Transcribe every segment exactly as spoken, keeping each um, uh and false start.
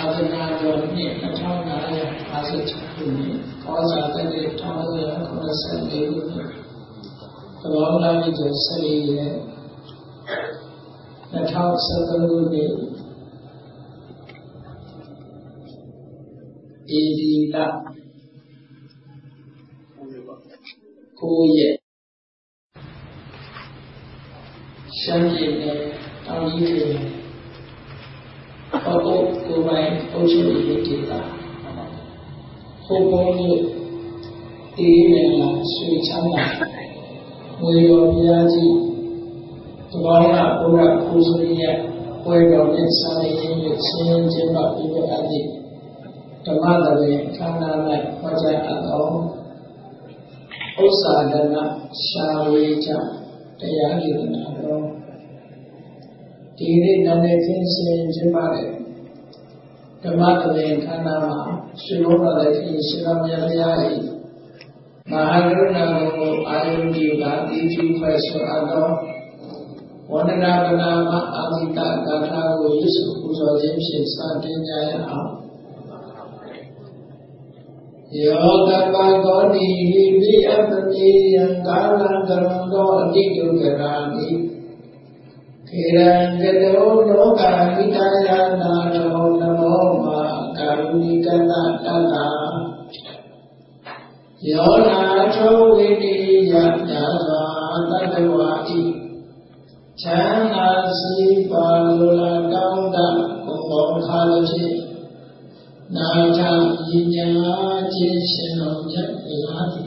သနာတော်နှစ်၂၅၅၆ခုနှစ်ကောဇာတက္ကရာ၁၉၇၄ခုနှစ်သဘောလာမိကျော်၁၄ရက်၂၀၁၃ခုနှစ်ဧပြီလ၉ရက်ရှမ်းပြည်နယ်တောင်ကြီးပြည်နယ်ဟောပုတ်ကိုယ်ပိုင်အုပ်ချုပ်ရေးဒေသဟိုပုံမြို့တီးနေလာရွှေချမ်းသာဝေရော်ဘုရားကြီးသဘောနာဘုရားပူဇော်ရပွဲတော်နဲ့စာရင်းနဲ့ဆင်းရဲခြင်းပါပြီးတဲ့အပ်သည့်ဓမ္မတပင်ခန္ဓာ၌ဟောကြားအပ်သောဥစ္စာဒနာရှာဝေကြတရားဒေသနာတော်ဒီနေ့နာမည်သင်ဆင်ခြင်းပါတဲ့ဓမ္မတပင်ခန္ဓာမှာရှင်ဘုရားလည်းဖြစ်ရှင်တော်မြတ်ဘုရား၏မဟာကရုဏာကိုအာယုန်ဒီကတိတိဖွယ်ဆိုအပ်သောဝန္ဒနာပနာမအာဇိတဂါထာကိုရွတ်ဆိုပူဇော်ခြင်းဖြင့်စတင်ကြရအောင်ယောတပကောတိဟိပိအပတိယံကာလံကရံသောအတိတုကရာမိခေရံကတောလောကဟိတယနာတောနမောမာကာရုဏိကတတတ္တာယောနာထောဝိတိယညာစွာတတ္တဝါဤချမ်းသာစီပါလိုလားတောင်းတဘုံဘောခါလည်းဖြင့်နာထဤညာခြင်းရှင်တော်မြတ်ဘုရားသည်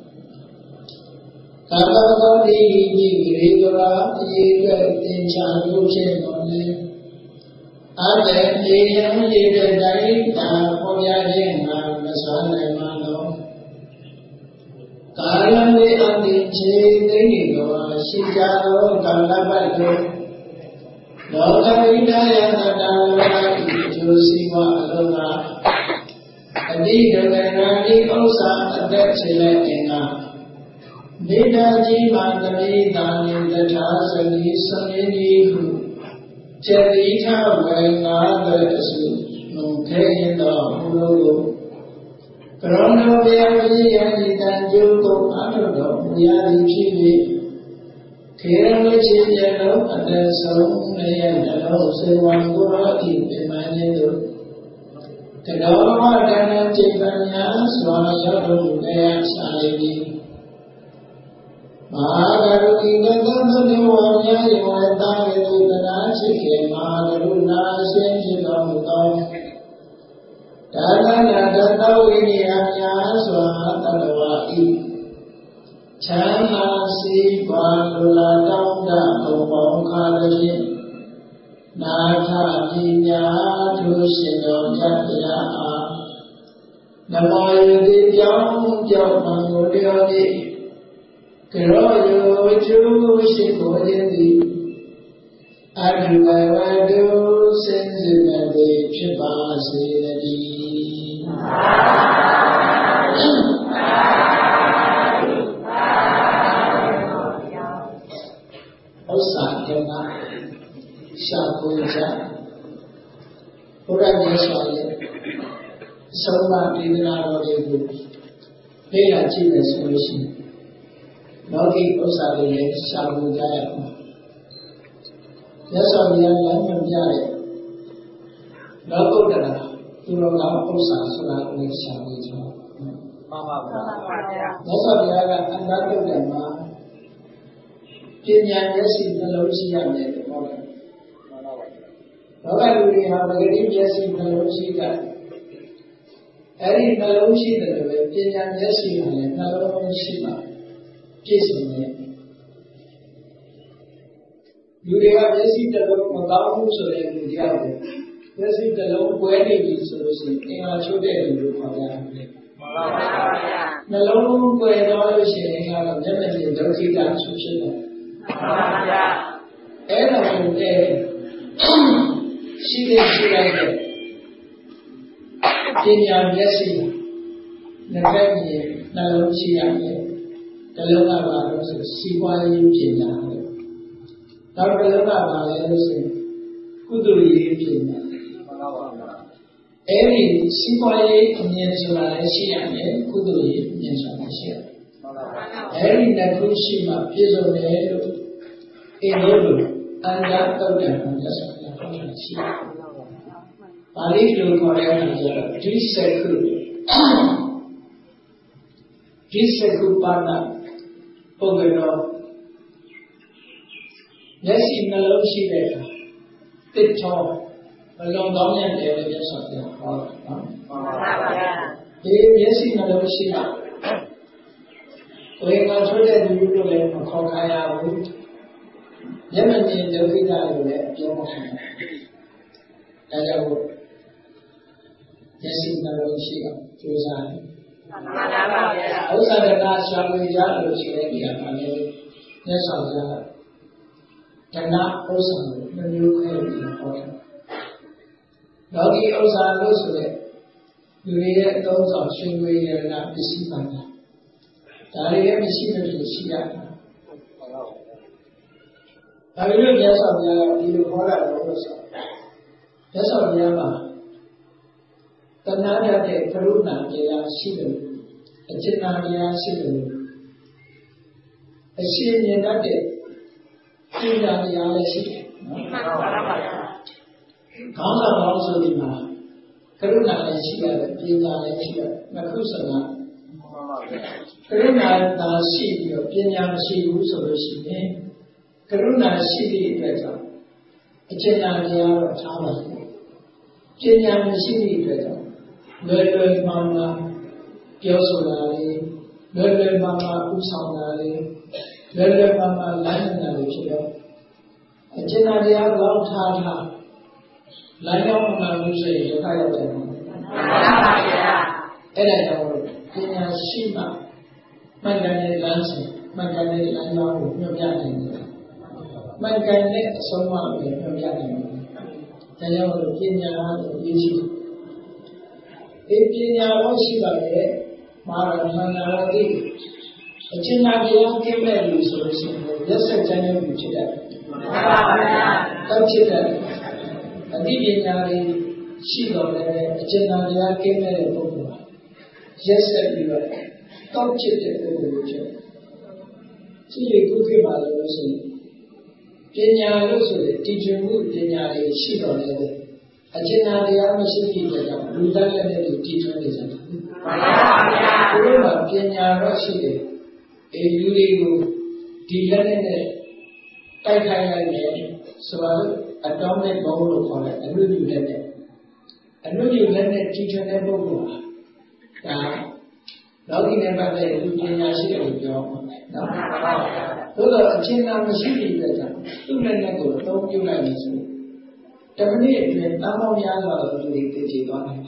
ကာလကောတိဤဂရေကရာအရေးကသင်္ချာလို့ဖြစ်တော်လဲအတ္တေယံရေတတိုင်းတာပေါ်ရခြင်းငါမစွမ်းနိုင်ပါတော့ကာလမေအတိခြေသိနေတော်ရှိကြသောကာလပတ်တို့လောကဝိဒယသတ္တလောကဤကျိုးစီဝအလုံးသာအတိဒုက္ခနာတိဥစ္စာအသက်ခြေလက်အင်္ဂါမေတ္တာကြီးမှသတိတာနိတထာသတိဆွေးနွေးဟုစေတိထဝေငါတဲ့အစုလုံခဲရင်တော်ဘုလိုကရောဏဘုရားကြီးယန္တိတံကျုပ်ကိုအထုတော်ဘုရားသည်ဖြစ်၍ခေရဝိချေရလုံးအတဆုံးလည်းရတလုံးစေဝံကိုရောဤပြမခြင်းတို့ကရောဝတဏจิตပညာစွာရောက်တော်မူတဲ့စာရည်သည်မဟာကရုဏီကသဗ္ဗဒေဝမြတ်ယောတာဝေတုတနာချစ်ခေမဟာကရုဏာရှင်ဖြစ်တော်မူသောဒါနနာတတဝိနိယများစွာတတဝါဤချမ်းသာစီးပွားလိုလားတောင်းတဘုံပေါင်းခါလည်းနာထပညာသူရှင်တော်မြတ်ဗျာအားနမောယတိပြောင်းပြောင်းမှန်ကိုလျော်သည်ကရောယောကျိုးရှိကိုခြင်းသည်အထုဝဝတုစင်စစ်မဲ့ဖြစ်ပါစေတည်းဥစ္စာဓမ္မရှားကိုကြဘုရားမြတ်စွာရဲ့အဆုံးအမဒေသနာတော်တွေကိုလေ့လာကြည့်မယ်ဆိုလို့ရှိရင်လောကီဥစ္စာတွေလည်းရှားကိုကြရအောင်မြတ်စွာဘုရားလမ်းမပြတဲ့လောကုတ္တရာသူတော်ကောင်းဥစ္စာဆိုတာကိုရှားကိုကြအောင်မှန်ပါပါဘုရားမြတ်စွာဘုရားကအန္တတုတ်တယ်မှာပညာမျက်စိနှလုံးရှိရမယ်ဟောတယ်လောကလူတွေဟာပဂတိမျက်စိနှလုံးရှိကြတယ်အဲ့ဒီနှလုံးရှိတယ်ပဲပညာမျက်စိကလည်းနှလုံးရှိမှပြည့်စုံတယ်လူတွေကမျက်စိတစ်လုံးမကောင်းဘူးဆိုတဲ့လူတွေရောက်တယ်မျက်စိတစ်လုံးကွဲနေပြီဆိုလို့ရှိရင်အင်္ဂါချိုးတဲ့လူတွေခေါ်ကြတယ်မှန်ပါပါနှလုံးကွဲတော့လို့ရှိရင်ကတော့မျက်နှာပြင်ဒုက္ခိတဆူဖြစ်တယ်မှန်ပါဗျာအဲ့ဒါကိုလည်းရှိတဲ့ရှိလိုက်တဲ့ပညာမျက်စိနှစ်ဖက်မြင်နှလုံးရှိရတယ်တလုံးကပါလို့ဆိုစီးပွားရေးပညာတယ်နောက်တလုံးကပါလဲလို့ဆိုကုသိုလ်ရေးပညာမှန်ပါပါ Every simply Ninsula Siam, Kuduri, Ninsula Siam. Every Nakushima, Piso, Edo, and that Togan, that's what Palidu Korea, Triseku, Triseku Pana, Pogano. Yes, in the low sea there, bit tall. Long down and there, just something. Yes, in the Shila. When I told that you do it, Kokaya wood. Yemen in the Vida, you let Yomohan. And I would. Yes, in the Shila. Susan. Also, the last shall we yard, yes, I'll and not person, the new claim. Doggy also knows it. You read those of Shinway and not deceive them. Daria deceive the Shia. I will guess of the you hold out also. Yes, of Yama. The Nada de Peruna, they are Shidu. A Chinadia Shidu. A Shidu Nade. China, the Alice. Ganga also the man. Karuna and Shia, Pina and Shia, Nakusana. Karuna na Shi, Pina Shi, Uso Shi, Karuna Shi, better. A China, the hour Tama. China Shi, better. Lurlur Mama, Yosolari, Lurlur Mama, Usanari, Lurlur Mama, Lananari. A China, the hour Tata. Like our man who says, the fire of them. Edo, Pina Shima, Mangane Lansing, Mangane Lano, no Yanin. Mangane, someone with no Yanin. They are Pina, Yuji. If Pina was Shiba, Mara Manaradi, a Chinadia came there, you so simple. Just a general Chida. Touch it. A divinary she of the General came at a book. Yes, that you are. Don't check the picture. See you cook him out of the sea. Kenya also the teacher would Kenya she of the a General machine that you don't let the teacher listen. Remember, Kenya Roshi, a Yuri, the Lenin, so a dominant bowl for it, and will you let it? And will you let it teach an apple? Now, looking about the Ukrainian city, no. Although a China city better, two men ago, don't you like this? Terminate with Namoyana to the Tichon.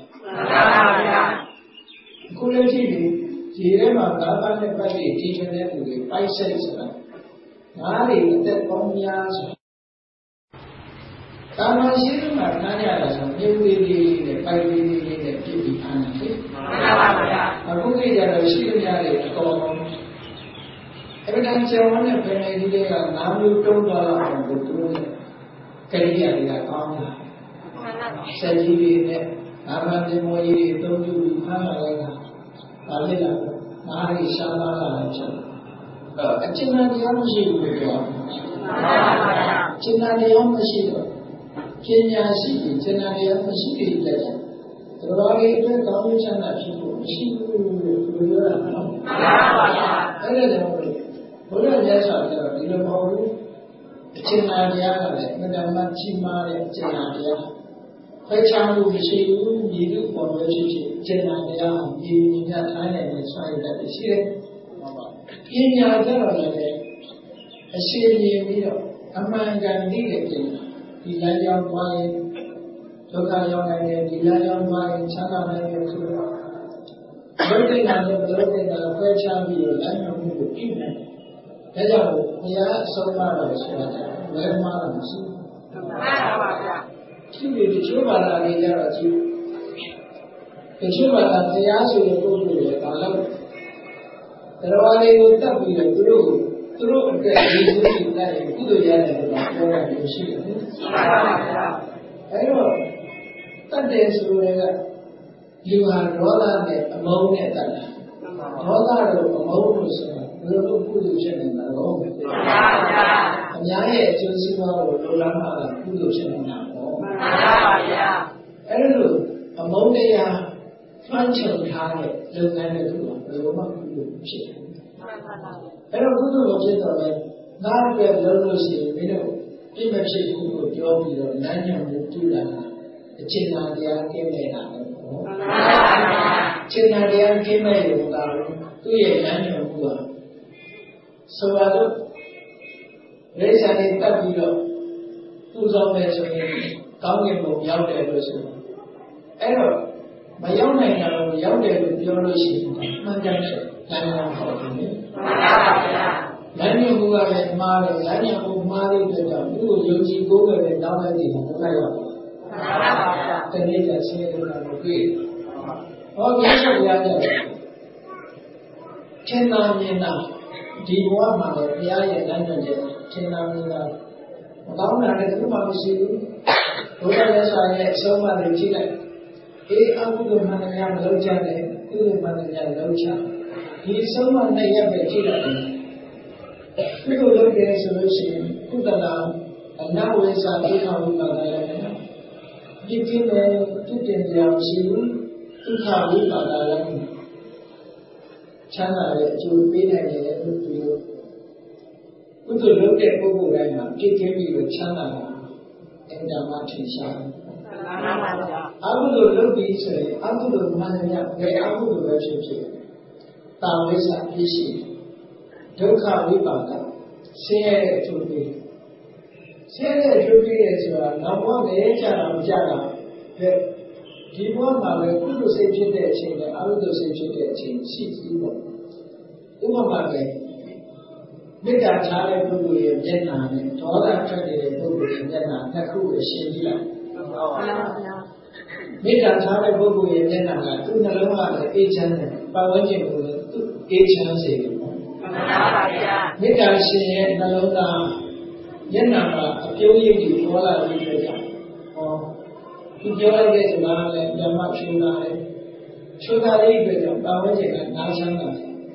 Couldn't you? The Rema Gaba and Patti teach an apple, five cents. Nari, that Pomias. Kama sini maknanya adalah nyuri ni, pagi ni, ni pipi anak ni. Aku ni jadi sini ada kau. Evidence yang mana pernah dia namu tu dalam betul kerja dia kau lah. Sejauh ni, nama dia mau ini tu tu mana lagi? Ada lah, mari sama lah macam. Cina dia mesti betul. Cina dia mesti. Kenya City, China, City, the Rory, the Commission of people, she will do that. I don't know. What are the other people? China, Madame Chima, China. Fetcham will see you for the China, you that island is fine that is here. Kenya, a city, a man can lead it. The Lion wine, local young and the Lion wine, China, and the Birthday and the birthday of a fair child, you land of the evening. Hello, we are so marvelous, very marvelous. Two the Chuba, they are at you. The Chuba, they ask you to go to it, I love it. The Rawali would tell you the blue. Through the reason that you could get a lot of shit. I know that is လူဟာဒေါသနဲ့အမုန်းနဲ့တတ်တာဒေါသတို့အမုန်းတို့ဆိုတာဘယ်လိုကုသိုလ်ဖြစ်နေတာလဲမှန်ပါဗျာအများရဲ့အကျိုးစီးပွားကိုလိုလားမှာကကုသိုလ်ဖြစ်နေတာပေါ့မှန်ပါဗျာအဲ့လိုအမုန်းတရားဖန်ချုပ်ထားတဲ့လုပ်ငန်းတွေကတော့ဘယ်လိုမှကုသိုလ်ဖြစ်တယ်မှန်ပါဗျာအဲ့တော့ကုသိုလ်ဖြစ်တော့လေငါ့အတွက်လုပ်လို့ရှိရင်မင်းတို့ပြည့်မဖြစ်ဘူးကိုပြောပြီးတော့လမ်းညွှန်မှုပြုတာအကျဉ်းသားတရားကျင့်နေတာပဲပေါ့မှန်ပါဗျာကျင့်သားတရားကျင့်မဲ့ရုံကသူ့ရဲ့လမ်းညွှန်မှုကဆိုပါတော့ရိစ္ဆာတွေတတ်ပြီးတော့သူ့ဆောင်မယ်ဆိုရင်ကောင်းကင်ဘုံရောက်တယ်လို့ဆိုအဲ့တော့မရောက်နိုင်တာတော့ရောက်တယ်လို့ပြောလို့ရှိရင်မှန်တယ်ဆိုလမ်းညွှန်ခေါ်တယ်မှန်ပါဗျာလမ်းညွှန်မှုကလည်းမှားတယ်လမ်းညွှန်မှုမှားတဲ့အတွက်ကြောင့်သူ့ကိုယုံကြည်ကိုးကွယ်တဲ့တောင်းတဲ့ဒီကိုလိုက်ရောက်မှန်ပါဗျာတနေ့ကျဆင်းရဲဒုက္ခကိုတွေ့ဟောမြတ်စွာဘုရားကသင်္သာမြင်တာဒီဘဝမှာလည်းဘုရားရဲ့လမ်းညွှန်ချက်သင်္သာမြင်တာမကောင်းတာလည်းဘုရားမရှိဘူးဘုရားရဲ့ဆရာရဲ့အဆုံးအမတွေကြည့်လိုက်အေးအကုသိုလ်မှန်တရားမလုပ်ကြနဲ့ကုသိုလ်မှန်တရားလုပ်ချဒီအဆုံးအမနဲ့ရပ်ပဲကြည့်လိုက်ကုသိုလ်လုပ်တယ်ဆိုလို့ရှိရင်ကုသလာအနဝိဇ္ဇာဒုက္ခဝိပါဒလည်းဒီကိလေတုတင်ကြမရှိဘူးဒုက္ခဝိပါဒလည်းချမ်းသာတဲ့အကျိုးပေးနိုင်တယ်လို့ပြောကုသိုလ်လုပ်တဲ့ပုဂ္ဂိုလ်တိုင်းမှာပြည့်စုံပြီးတော့ချမ်းသာတာအင်တာမထင်ရှားတယ်မှန်ပါဗျာအကုသိုလ်လုပ်ပြီးဆိုရင်အကုသိုလ်မှန်တယ်ဘယ်အကုသိုလ်ပဲဖြစ်ဖြစ်တာဝိဇ္ဇာဖြစ်ရှိဒုက္ခဝိပါဒဆင်းရဲတဲ့အကျိုးပေးဆင်းရဲတဲ့အကျိုးပေးရဆိုတာနောက်ဘဝလည်းကြာတာမကြာတာဒီဘဝမှာလည်းကုသိုလ်စိတ်ဖြစ်တဲ့အချိန်နဲ့အကုသိုလ်စိတ်ဖြစ်တဲ့အချိန်ရှိသေးပေါ့ဥပမာပဲမေတ္တာထားတဲ့ပုဂ္ဂိုလ်ရဲ့မျက်နှာနဲ့ဒေါသထွက်နေတဲ့ပုဂ္ဂိုလ်ရဲ့မျက်နှာနှစ်ခုကိုရှင်းကြည့်လိုက်ဟုတ်ပါဗျာမေတ္တာထားတဲ့ပုဂ္ဂိုလ်ရဲ့မျက်နှာကသူ့နှလုံးကလည်းအေးချမ်းတယ်ပတ်ဝန်းကျင်ကိုလည်းသူ့အေးချမ်းစေတယ်ပေါ့မှန်ပါဗျာမေတ္တာရှင်ရဲ့နှလုံးသားမျက်နှာမှာအပြုံးရိပ်တွေပေါ်လာပြီးတော့ကြောင့်ဟောဒီပြောလိုက်တဲ့စကားလည်းဓမ္မဖြူလာတယ်ဖြူလာတဲ့အတွက်ကြောင့်ပတ်ဝန်းကျင်ကနားချမ်းတာ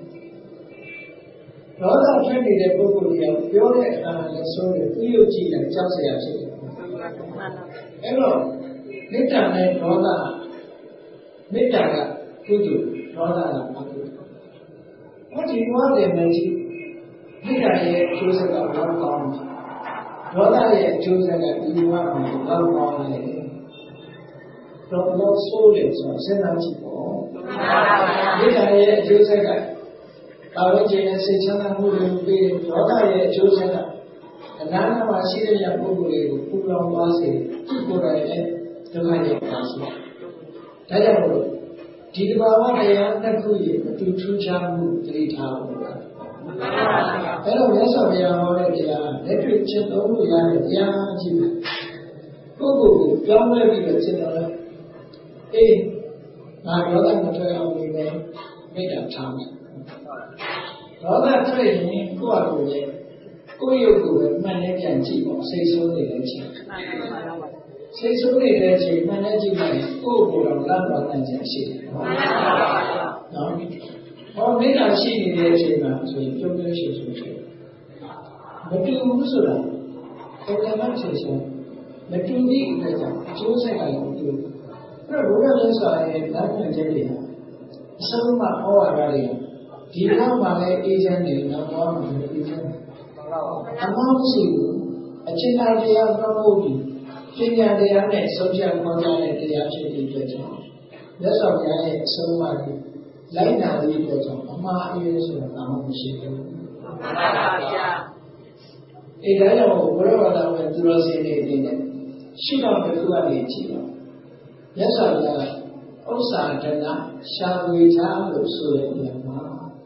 ဒေါသဖြစ်နေတဲ့ပုဂ္ဂိုလ်တွေကပြောတဲ့အခါလည်းဆိုးတယ်သူရုပ်ကြည့်တယ်ကြောက်စရာဖြစ်တယ်အဲ့တော့မေတ္တာနဲ့ဒေါသမေတ္တာကကုသိုလ်ဒေါသကအကုသိုလ်ဟောဒီဘဝတည်းမှာကြည့်မေတ္တာရဲ့အကျိုးဆက်ကဘယ်လောက်ကောင်းဒေါသရဲ့အကျိုးဆက်ကဒီဘဝမှာဘယ်လောက်ကောင်းလဲတော့တော့ဆိုးတယ်ဆိုတော့စဉ်းစားကြည့်ပေါ့မေတ္တာရဲ့အကျိုးဆက်ကပါဝိကျင်နဲ့စိတ်ချမ်းသာမှုတွေပေးတယ်ဒေါသရဲ့အကျိုးဆက်ကအနာဂတ်မှာရှိတဲ့ပုဂ္ဂိုလ်တွေကိုပူလောင်သွားစေကိုယ်တိုင်လည်းဒုက္ခရောက်ပါစေဒါကြောင့်မို့ဒီတဘာဝတရားတစ်ခုရဲ့အတူထူးခြားမှုတတိထားဖို့ပါအဲ့တော့မြတ်စွာဘုရားဟောတဲ့တရားလက်တွေ့ချက်သုံးလို့ရတဲ့တရားကြီးပဲပုဂ္ဂိုလ်ကိုပြောင်းလဲပြီးတော့ရှင်းတော့အေးငါဒေါသမထွက်အောင်နေတယ်မေတ္တာထားမယ်ဒေါသထွက်ရင်ကိုယ့်အကိုရဲ့ကိုယ့်ရုပ်ကိုပဲမှန်နဲ့ပြန်ကြည့်ပေါ့စိတ်ဆိုးနေတဲ့အချိန်စိတ်ဆိုးနေတဲ့အချိန်မှန်နဲ့ကြည့်လိုက်ကိုယ့်ကိုယ်တော့လမ်းတော်နိုင်ခြင်းရှိတယ်နော်ဟောမေတ္တာရှိနေတဲ့အချိန်မှာဆိုရင်ပြုံးပြုံးရှိရှိရှိမတူဘူးဆိုတာဘယ်လိုမှဆိုဆိုမတူတဲ့အတွက်ကြောင့်အကျိုးဆက်ကလည်းမတူဘူးအဲ့တော့ဘုရားလည်းဆိုရင်လမ်းညွှန်ချက်တွေအဆုံးမဟောရတာတွေဒီလောက်မှလည်းအေးချမ်းနေတော့တော့မအေးချမ်းအမှန်ရှိဘူးအချင်းတရားတော်ဟုတ်ပြီပညာတရားနဲ့ဆုံးဖြတ်ခေါ်ကြတဲ့တရားဖြစ်တဲ့အတွက်ကြောင့်မြတ်စွာဘုရားရဲ့အဆုံးအမတွေလိုက်နာတဲ့အတွက်ကြောင့်အမှားအယွင်းဆိုတာဘာမှမရှိဘူးမှန်ပါဗျာအဲဒါကြောင့်ဘုရားဘာသာဝင်သူတော်စင်တွေအနေနဲ့ရှိတော်တစ်ခုကနေကြည့်တော့မြတ်စွာဘုရားဥစ္စာဒနာရှာဝေချလို့ဆိုတဲ့နေရာမှာ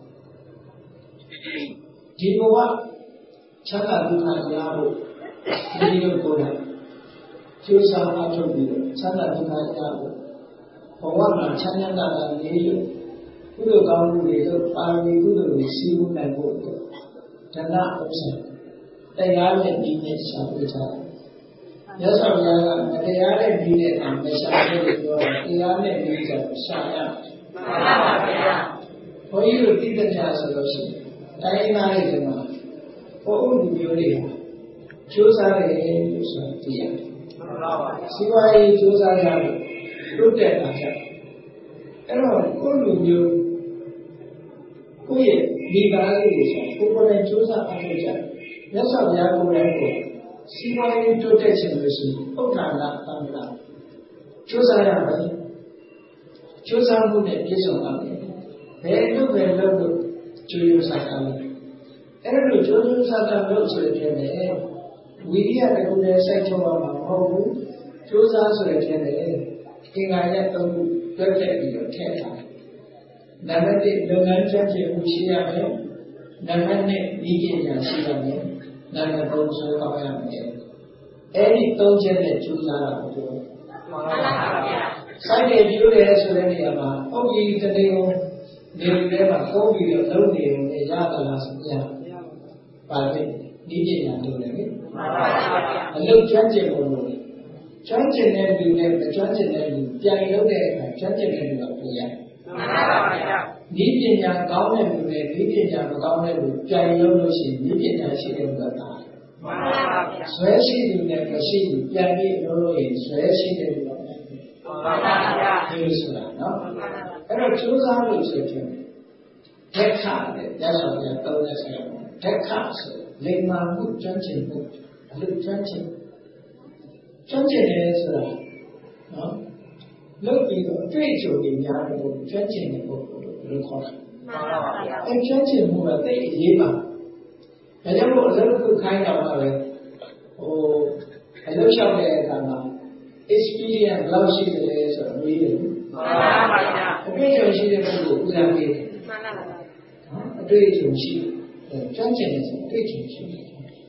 ဒီဘဝချမ်းသာဒုက္ခရဖို့ဒီလိုကိုယ်တိုင်ကျိုးစားအထောက်ပြီးတော့ချမ်းသာဒုက္ခရဖို့ဘဝမှာချမ်းသာတာနေလို့ကုသိုလ်ကောင်းမှုတွေလို့ပါရမီကုသိုလ်တွေစီးပူးနိုင်ဖို့ဒနာဥစ္စာတရားနဲ့ဒီနဲ့ရှာဖွေထားတယ်။ရသော်ဘုရားကမတရားတဲ့ဒီနဲ့မရှာဖွေလို့ပြောတယ်တရားနဲ့ဒီကရှာရမှန်ပါဗျာဘုန်းကြီးတို့သိတဲ့ညာဆိုလို့ရှိရင်တိုင်းသားတွေမှာဘုန်းကြီးမျိုးတွေကျိုးစားတယ်လို့ဆိုသိရတယ်မှန်ပါပါစီဝါရေးကျိုးစားရလို့လွတ်တဲ့အခါကျအဲ့တော့ကိုယ်လူမျိုးကိုယ့်ရဲ့ဒီကားလေးတွေဆိုကိုယ်ကိုယ်တိုင်ကျိုးစားအားထုတ်ကြတယ်မြတ်စွာဘုရားကိုယ်တိုင်ကိုစီဝါရေးတိုးတက်ခြင်းလို့ရှိရင်ဥက္ကာဏသံဃာကျိုးစားရမယ်ကျိုးစားမှုနဲ့ပြည့်စုံပါမယ်ဘယ်လိုပဲလုပ်လို့ကျိုးရစားတာလဲအဲ့လိုကျိုးရစားတာလို့ဆိုတဲ့နေဝိရိယတကူနဲ့စိုက်ထုတ်ရမှာမဟုတ်ဘူးကျိုးစားဆိုတဲ့နေအင်္ဂါရက်သုံးခုတွက်ခဲ့ပြီးတော့ထည့်ထားနံပါတ်တစ်လုပ်ငန်းကျွမ်းကျင်မှုရှိရမယ်နံပါတ်နှစ်ဤပညာရှိရမယ်နံပါတ်သုံးဆိုကောင်းရမယ်အဲ့ဒီသုံးချက်နဲ့ကျိုးစားတာကိုမှန်ပါဗျာစိုက်တယ်ကျိုးတယ်ဆိုတဲ့နေရာမှာအုပ်ကြီးတနေ့ကိုနေထဲမှာသုံးပြီးတော့လုပ်နေရင်ရသလားဆိုပြပါလိမ့်ဤပညာတို့လည်းမှန်ပါဗျာအလုပ်ကျွမ်းကျင်မှုလို့ကျွမ်းကျင်တဲ့လူနဲ့မကျွမ်းကျင်တဲ့လူပြန်လုပ်တဲ့အခါကျွမ်းကျင်တဲ့လူကပြရတယ်မှန်ပါဗျာဤပညာကောင်းတဲ့လူနဲ့ဤပညာမကောင်းတဲ့လူပြန်လုပ်လို့ရှိရင်ဤပညာရှိတဲ့လူကတာမှန်ပါဗျာဆွဲရှိသူနဲ့မရှိသူပြန်ပြီးလုပ်လို့ရင်ဆွဲရှိတဲ့လူကမှန်ပါဗျာဒီလိုဆိုတာနော်အဲ့တော့ကျိုးစားလို့ဆိုရင်ဒက္ခတဲ့ရသော်ရသုံးတဲ့ဆရာဒက္ခဆိုလိမ္မာမှုကျွမ်းကျင်မှုအလုပ်ကျွမ်းကျင်ကျွမ်းကျင်တယ်ဆိုတာနော်လုပ်ပြီးတော့အတွေ့အကြုံတွေများတယ်လို့ကျွမ်းကျင်တဲ့ပုဂ္ဂိုလ်လို့ဘယ်လိုခေါ်လဲမှန်ပါဗျာအဲကျွမ်းကျင်မှုကသိအရေးပါဒါကြောင့်မို့အလုပ်ခုခိုင်းတော့မှပဲဟိုအလုပ်လျှောက်တဲ့အခါမှာ experience ဘယ်လောက်ရှိတယ်လဲဆိုတော့မေးတယ်မှန်ပါဗျာအတွေ့အကြုံရှိတဲ့ပုဂ္ဂိုလ်ဦးစားပေးတယ်မှန်ပါဗျာအတွေ့အကြုံရှိတယ်ကျွမ်းကျင်တယ်ဆိုအတွေ့အကြုံရှိတယ်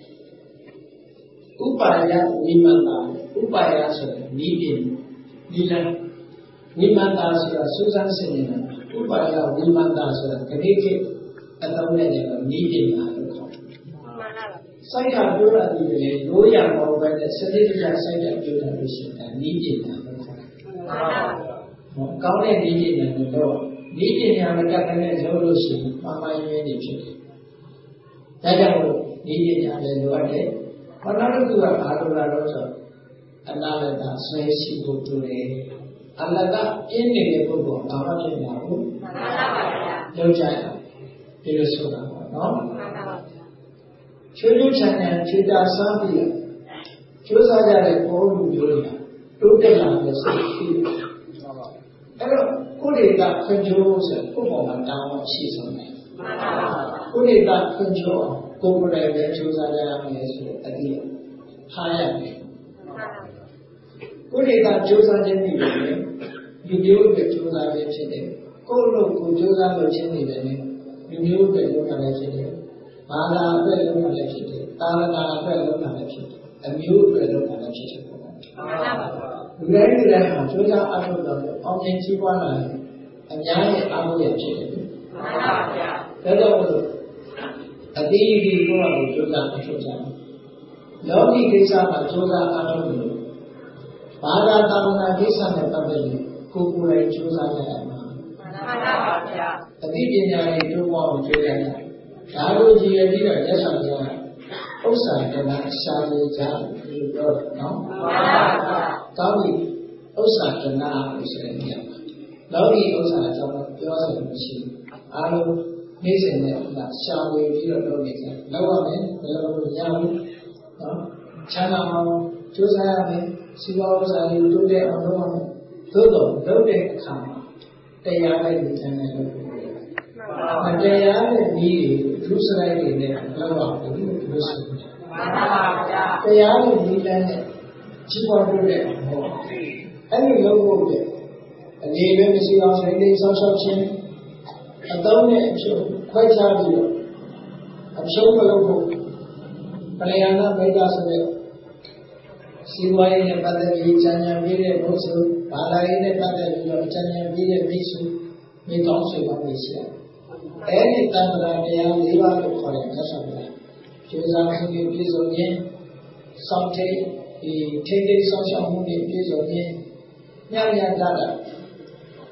ဥပါယဝိမန္တာဥပါယဆိုတဲ့ဤပင်ဒီလဝိမန္တာဆိုတာစူးစမ်းစစ်နေတာဥပါယဝိမန္တာဆိုတာခဏခေအသုံးနဲ့လည်းဤပညာလို့ခေါ်တယ်စိုက်ကပြောတာဒီလေရိုးရပေါင်းပဲတဲ့စနစ်တကျစိုက်ကပြောတာလို့ရှိတာဤပညာလို့ခေါ်တယ်ဟောကောင်းတဲ့ဤပညာကိုတော့ဤပညာမတတ်တဲ့ရုပ်လို့ရှိရင်မှားမှားရင်းနေဖြစ်တယ်ဒါကြောင့်ဤပညာလည်းလိုအပ်တယ်ဘာသာလို့ကဘာလို့လာလို့ဆိုအနာလတဆွဲရှိဖို့တူတယ်အလကပြင်းနေတဲ့ပုဂ္ဂိုလ်ဘာမှဖြစ်မှာဘူးမှန်ပါပါဗျာလောက်ကြရဒီလိုဆိုတာပေါ့နော်မှန်ပါပါချွေးချွေးချမ်းချမ်းခြေတာစားပြီးကျိုးစားကြတဲ့ဘောလူမျိုးတွေကတိုးတက်လာတဲ့စိတ်ရှိတယ်မှန်ပါအဲ့တော့ကိုယ်တွေကခွင့်ချိုးဆိုကိုယ့်ပေါ်မှာတောင်းအောင်ရှိဆုံးတယ်မှန်ပါပါကိုယ်တွေကခွင့်ချိုးအောင်ကိုယ်ကိုယ်တိုင်ပဲကျိုးစားကြရမယ်ဆိုတဲ့အတိအထားရတယ်ကိုယ်တွေကကြိုးစားခြင်းနေတယ်လူမျိုးတွေကြိုးစားခြင်းဖြစ်တယ်ကိုယ်လို့ကိုယ်ကြိုးစားလို့ခြင်းနေတယ်လူမျိုးတွေလုပ်တာလည်းဖြစ်တယ်ဘာသာအတွက်လုပ်တာလည်းဖြစ်တယ်သာသနာအတွက်လုပ်တာလည်းဖြစ်တယ်အမျိုးအတွက်လုပ်တာလည်းဖြစ်တယ်ပေါ့နော်လူတိုင်းလူတိုင်းဟာကြိုးစားအားထုတ်တော့အောင်မြင်ကြီးပွားလာရင်အများကြီးအားထုတ်ရဖြစ်တယ်မှန်ပါဗျာဒါကြောင့်မို့အတိအကျကိုယ့်အကိုကြိုးစားအားထုတ်ကြတယ်လောကီကိစ္စမှာကြိုးစားအားထုတ်တယ်ဘာသာသာသနာကိစ္စနဲ့ပတ်သက်လို့ကိုယ်ကိုယ်တိုင်ကြိုးစားရတာမှန်ပါပါဗျာအသိပညာရေးတိုးပွားအောင်ကြိုးစားရတယ်ဒါလိုကြည်ရပြီးတော့ရက်ဆောင်ကြဥစ္စာကဏရှားနေကြလို့ပြောတယ်နော်မှန်ပါပါကောင်းပြီဥစ္စာကဏလို့ဆိုတဲ့နေရာမှာလောကီဥစ္စာအကြောင်းပြောစရာမရှိဘူးအားလုံးနေ့စဉ်နဲ့ရှားဝေပြီးတော့လုပ်နေကြလောက်ရမယ်ဘယ်လိုလုပ်ရဘူးနော်ချမ်းသာအောင်ကြိုးစားရမယ်စီဝါဥစ္စာတွေတိုးတက်အောင်လုပ်ရမယ်သို့တော့လုပ်တဲ့အခါမှာတရားနဲ့ဉာဏ်နဲ့လုပ်ဖို့မတရားတဲ့နည်းတွေဒုစရိုက်တွေနဲ့လုပ်ရဘူးလို့ပြောဆိုတယ်မှန်ပါဗျာတရားနဲ့နည်းလမ်းနဲ့ကြီးပွားတိုးတက်အောင်ဟုတ်အဲ့ဒီလုပ်ဖို့ပြအနေနဲ့မရှိအောင်စိတ်လေးဆောက်ရှောက်ခြင်းအသုံးနဲ့အကျိုးခွဲခြားပြီးတော့အကျိုးမလုပ်ဖို့ပရိယာနာမိတ်္တဆိုတဲ့စီဝါရေးနဲ့ပတ်သက်ပြီးဉာဏ်ဉာဏ်ပြီးတဲ့ဘုဆိုဘာသာရေးနဲ့ပတ်သက်ပြီးတော့ဉာဏ်ဉာဏ်ပြီးတဲ့မိတ်ဆွေမိကောင်းဆွေကောင်းတွေရှိတယ်။အဲဒီတန်ត្រာတရား၄ပါးကိုခေါ်တဲ့သက်ဆောင်တယ်။ကျိုးစားမှုတွေပြည့်စုံခြင်းစောင့်ထိတ်ဒီထိတ်ထိတ်ဆောင်းရှောင်းမှုတွေပြည့်စုံခြင်းညံ့ညံ့တတ်တာ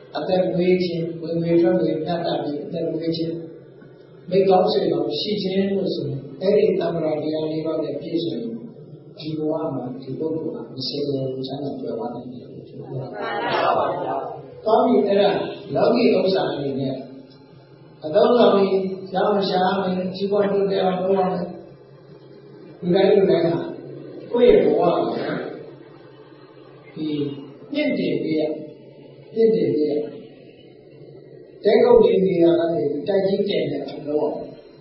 အသက်မွေးခြင်းဝင်ငွေထွက်ငွေပြတ်တာပြီးအသက်မွေးခြင်းမိကောင်းစေတော်ရှိခြင်းလို့ဆိုရင်အဲ့ဒီတမ္ပရာတရားလေးပါးနဲ့ပြည့်စုံဒီဘဝမှာဒီပုဂ္ဂိုလ်ဟာမစေရဘူးချမ်းသာကြွယ်ဝနိုင်တယ်လို့ပြောပါတယ်။မှန်ပါဗျာ။ကောင်းပြီအဲ့ဒါလောကီဥစ္စာအနေနဲ့အတော့တော်ပြီးရောင်းရှားမယ်ជីវတုတဲ့အောင်လုပ်ရမယ်။ဒီတိုင်းလူတိုင်းဟာကိုယ့်ရဲ့ဘဝမှာဒီမြင့်တင်ပြရမြင့်တင်ပြရတဲကုတ်လေးနေရာကနေတိုက်ကြီးတင်တယ်လို့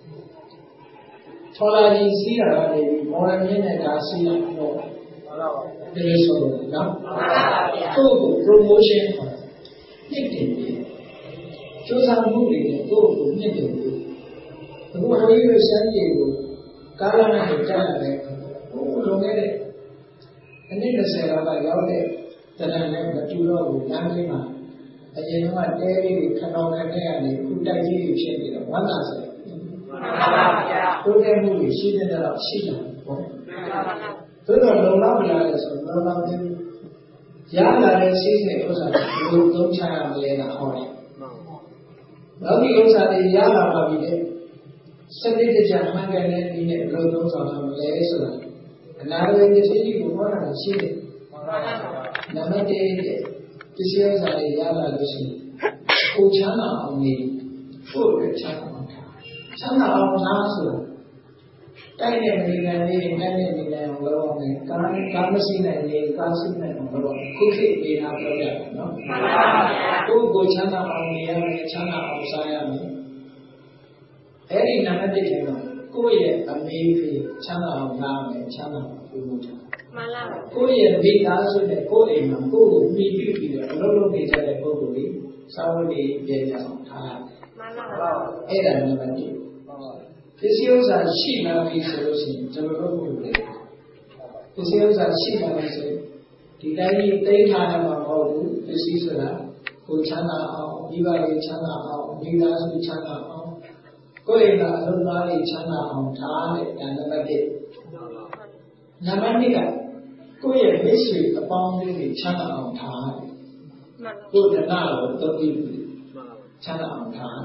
ထော်လာကြီးစီးတာကနေမော်ရမြင့်နဲ့ဒါစီးတာတော့မှန်ပါပါဒီလိုဆိုတော့နော်မှန်ပါဗျာကိုယ့်ကို promotion မြင့်တင်ပြကျိုးစားမှုတွေကိုကိုယ့်ကိုမြင့်တင်ပြအခုဟိုကြီးရဲ့စမ်းရည်ကိုကားလာနဲ့ကြားရတယ်ဟိုလုံခဲ့တဲ့အနည်း၂၀လောက်ကရောက်တဲ့တဏှာနဲ့မတူတော့ဘူးလမ်းလေးမှာအရင်ကတဲလေးတွေခဏခဏကနေခုတိုက်ကြီးတွေဖြစ်နေတော့ဝမ်းသာစရာမှန်ပါဗျာတိုးတက်မှုတွေရှိတဲ့တော့ရှိတယ်ပေါ့မှန်ပါဗျာသို့တော့လုံလောက်မလားလဲဆိုတော့လုံလောက်သေးရလာတဲ့စိတ်နဲ့ဥစ္စာကိုသုံးချရမလဲလားဟောတယ်လောကီဥစ္စာတွေရလာပါပြီလေစနစ်တကျမှန်ကန်တဲ့ဒီနဲ့ဘယ်လိုသုံးဆောင်ရမလဲဆိုတာအနာဂတ်တစ်ချိန်ကြီးကိုဟောတာရှိတယ်မှန်ပါဗျာနံပါတ်တစ်ပစ္စည်းဥစ္စာတွေရလာလို့ရှိရင်ကိုချမ်းသာအောင်နေဖို့ရချမ်းသာအောင်ချမ်းသာအောင်လားဆိုတာတိုက်တဲ့မိဂန်လေးတိုက်တဲ့မိဂန်ကိုလောမယ်ကာကာမရှိနိုင်လေကာရှိနိုင်အောင်လောခုခေတ်နေနာပြောရတယ်နော်မှန်ပါဗျာကိုကိုချမ်းသာအောင်နေရမယ်ချမ်းသာအောင်စားရမယ်အဲ့ဒီနံပါတ်တစ်ထဲမှာကိုယ့်ရဲ့အမေဖေချမ်းသာအောင်လာမယ်ချမ်းသာအောင်ပြုလုပ်တာမှန်လားကိုယ့်ရဲ့မိသားစုနဲ့ကိုယ့်အိမ်မှာကိုယ့်ကိုမြည်ပြီးပြီးတော့အလုပ်လုပ်နေကြတဲ့ပုဂ္ဂိုလ်ကြီးစာဝတ်နေပြည်ကြအောင်ထားမှန်လားအဲ့ဒါနံပါတ်တစ်ပစ္စည်းဥစ္စာရှိလာပြီဆိုလို့ရှိရင်ကျွန်တော်တို့ဘုရားပစ္စည်းဥစ္စာရှိလာပြီဆိုရင်ဒီတိုင်းကြီးသိထားရမှာမဟုတ်ဘူးပစ္စည်းဆိုတာကိုချမ်းသာအောင်မိဘတွေချမ်းသာအောင်မိသားစုချမ်းသာအောင်ကိုယ်ရဲ့အလုံးသားတွေချမ်းသာအောင်ထားတဲ့ဒါနံပါတ်တစ်နံပါတ်နှစ်ကကိုယ့်ရဲ့မိတ်ဆွေအပေါင်းလေးတွေချမ်းသာအောင်ထားတယ်ကိုယ်တဏှာကိုတုံ့ပြီးချမ်းသာအောင်ထား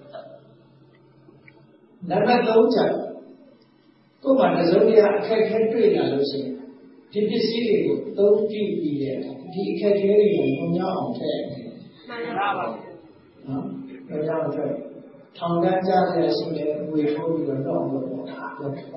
နံပါတ်သုံးချက်ကိုယ်မှာတစ်စုံတစ်ရာအခက်အခဲတွေ့လာလို့ရှိရင်ဒီပစ္စည်းတွေကိုသုံးကြည့်ပြီးတဲ့ဒီအခက်အခဲတွေကိုညှောင်းအောင်ထည့်မှန်ပါပါနော်ညှောင်းအောင်ထည့်ထောင်ကန်းကြားရရှိတဲ့ဝေထိုးပြီးတော့တော့လို့ပေါ့ဟုတ်ကဲ့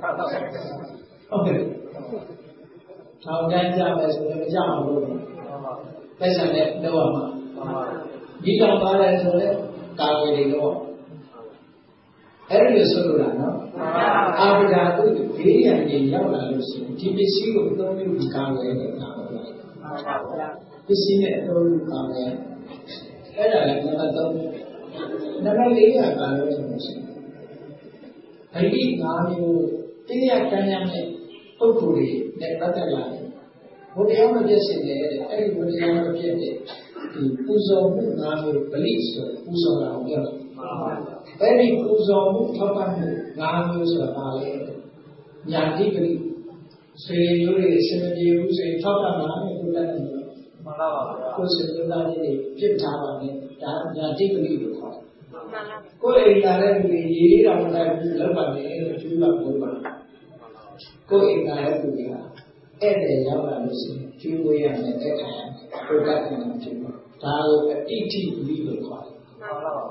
ထောင်ကန်းကြားမယ်ဆိုရင်ကြောက်အောင်လို့ပတ်စံနဲ့တော့မှာဒီတော့ပါတယ်ဆိုတော့ကာဝယ်တွေတော့အဲ့ဒီလိုဆိုလိုတာနော်အာဘဒာကိုဘေးရန်တွေရောက်လာလို့ရှိရင်ဒီပစ္စည်းကိုအသုံးပြုပြီးကာဝယ်နေတာဟုတ်လားပစ္စည်းနဲ့အသုံးပြုကာဝယ်အဲ့ဒါလည်းနံပါတ်သုံးနံပါတ်လေးကကာလို့ဆိုလို့ရှိရင်အဋ္ဌိငါးမျိုးတရားကံရမယ့်ပုဂ္ဂိုလ်တွေနဲ့ပတ်သက်လာတယ်ဘုရားမပြည့်စင်တယ်တဲ့အဲ့ဒီဘုရားမပြည့်တဲ့ဒီပူဇော်မှုငါးမျိုးပလိဆိုပူဇော်တာကိုပြောတာအဲ့ဒီပူဇော်မှုထောက်ပံ့မှုငါးမျိုးဆိုတာပါလေညာတိပလိဆွေမျိုးတွေအစဉ်ပြေဘူးဆိုရင်ထောက်ပံ့ပါမယ်ဘုရားနဲ့မှန်ပါပါကိုယ်စင်ကြသားကြီးတွေပြစ်ထားပါနဲ့ဒါညာတိပလိလို့ခေါ်တယ်မှန်ပါကိုယ်အိမ်လာတဲ့လူတွေရေးရေးတော်မလိုက်ဘူးလောက်ပါလေလို့ကျူးပါဘုရားကိုယ်အိမ်လာတဲ့လူတွေကအဲ့ဒါရောက်လာလို့ရှိရင်ကျူးဝေးရမယ်တဲ့ခါဘုရားကနာကျူးပါဒါကိုအဋ္ဌိပလိလို့ခေါ်တယ်မှန်ပါပါ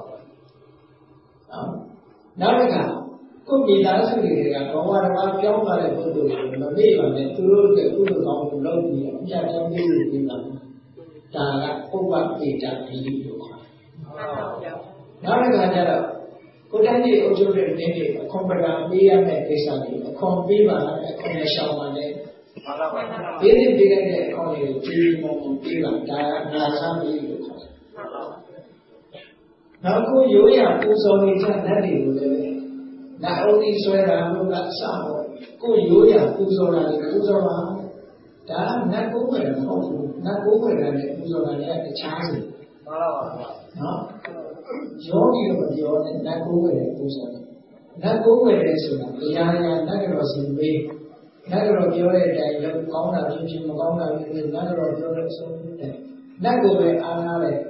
နောက်တစ်ခါကိုယ်မိသားစုတွေကဘဝတစ်ပါးပြောင်းသွားတဲ့ပုဂ္ဂိုလ်တွေမမေ့ပါနဲ့သူတို့ကကုသိုလ်ကောင်းမှုလုပ်ပြီးအမြတ်တမ်းပြုလို့ပြီးပါဒါကပုဗ္ဗပေတပလိလို့ခေါ်တယ်နောက်တစ်ခါကျတော့ကိုယ်တိုင်းကြီးအုပ်ချုပ်တဲ့နည်းတွေအခွန်ပဒံပေးရမယ့်ကိစ္စတွေအခွန်ပေးပါလားအခွန်နဲ့ရှောင်ပါနဲ့မှန်ပါပါပေးတဲ့ပေးတဲ့အခွန်တွေကိုကြည်မုံပေးပါဒါကနာသပိလို့ခေါ်တယ်မှန်ပါပါနောက်ကိုရိုးရပူဇော်နေကြတဲ့တွေကိုလည်းနာအုပ်ဒီဆွဲတာလို့ကအစပေါ့ကိုရိုးရပူဇော်တာတွေပူဇော်ပါဒါကနတ်ကိုယ်ပဲမဟုတ်ဘူးနတ်ကိုယ်ပဲလည်းပူဇော်တာလည်းတခြားစီမှန်ပါပါနော်ယောဂီတို့ပြောတဲ့နတ်ကိုယ်ပဲလည်းပူဇော်တယ်နတ်ကိုယ်ပဲလည်းဆိုတာတရားရနတ်တော်စီမေးနတ်တော်ပြောတဲ့အတိုင်းလောက်ကောင်းတာဖြစ်ဖြစ်မကောင်းတာဖြစ်ဖြစ်နတ်တော်ပြောတဲ့အဆုံးတဲ့နတ်ကိုယ်ပဲအားနာတယ်